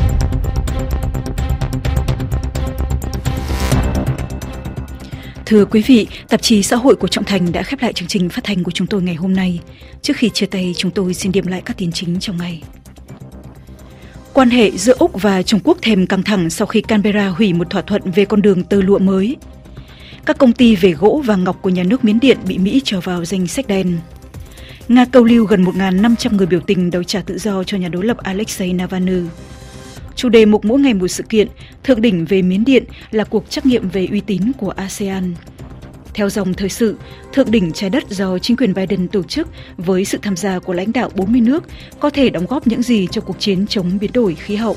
Thưa quý vị, tạp chí Xã hội của Trọng Thành đã khép lại chương trình phát thanh của chúng tôi ngày hôm nay. Trước khi chia tay, chúng tôi xin điểm lại các tin chính trong ngày. Quan hệ giữa Úc và Trung Quốc thêm căng thẳng sau khi Canberra hủy một thỏa thuận về con đường tơ lụa mới. Các công ty về gỗ và ngọc của nhà nước Miến Điện bị Mỹ cho vào danh sách đen. Nga câu lưu gần 1.500 người biểu tình đòi trả tự do cho nhà đối lập Alexei Navalny. Chủ đề mục mỗi ngày một sự kiện, thượng đỉnh về Miến Điện là cuộc trắc nghiệm về uy tín của ASEAN. Theo dòng thời sự, thượng đỉnh trái đất do chính quyền Biden tổ chức với sự tham gia của lãnh đạo 40 nước có thể đóng góp những gì cho cuộc chiến chống biến đổi khí hậu.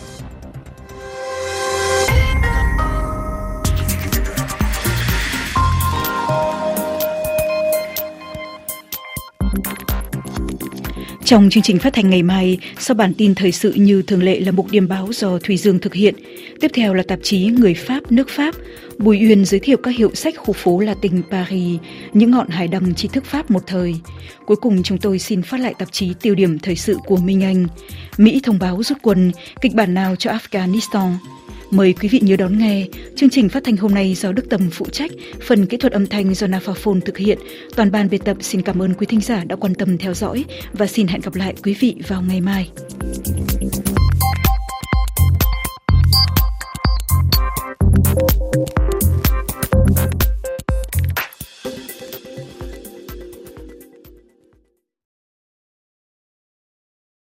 Trong chương trình phát thanh ngày mai, sau bản tin thời sự như thường lệ là mục điểm báo do Thùy Dương thực hiện. Tiếp theo là tạp chí Người Pháp, nước Pháp. Bùi Uyên giới thiệu các hiệu sách khu phố Latin Paris, những ngọn hải đăng tri thức Pháp một thời. Cuối cùng chúng tôi xin phát lại tạp chí tiêu điểm thời sự của Minh Anh. Mỹ thông báo rút quân, kịch bản nào cho Afghanistan? Mời quý vị nhớ đón nghe. Chương trình phát thanh hôm nay do Đức Tâm phụ trách, phần kỹ thuật âm thanh do Nafaphone thực hiện. Toàn ban biên tập xin cảm ơn quý thính giả đã quan tâm theo dõi và xin hẹn gặp lại quý vị vào ngày mai.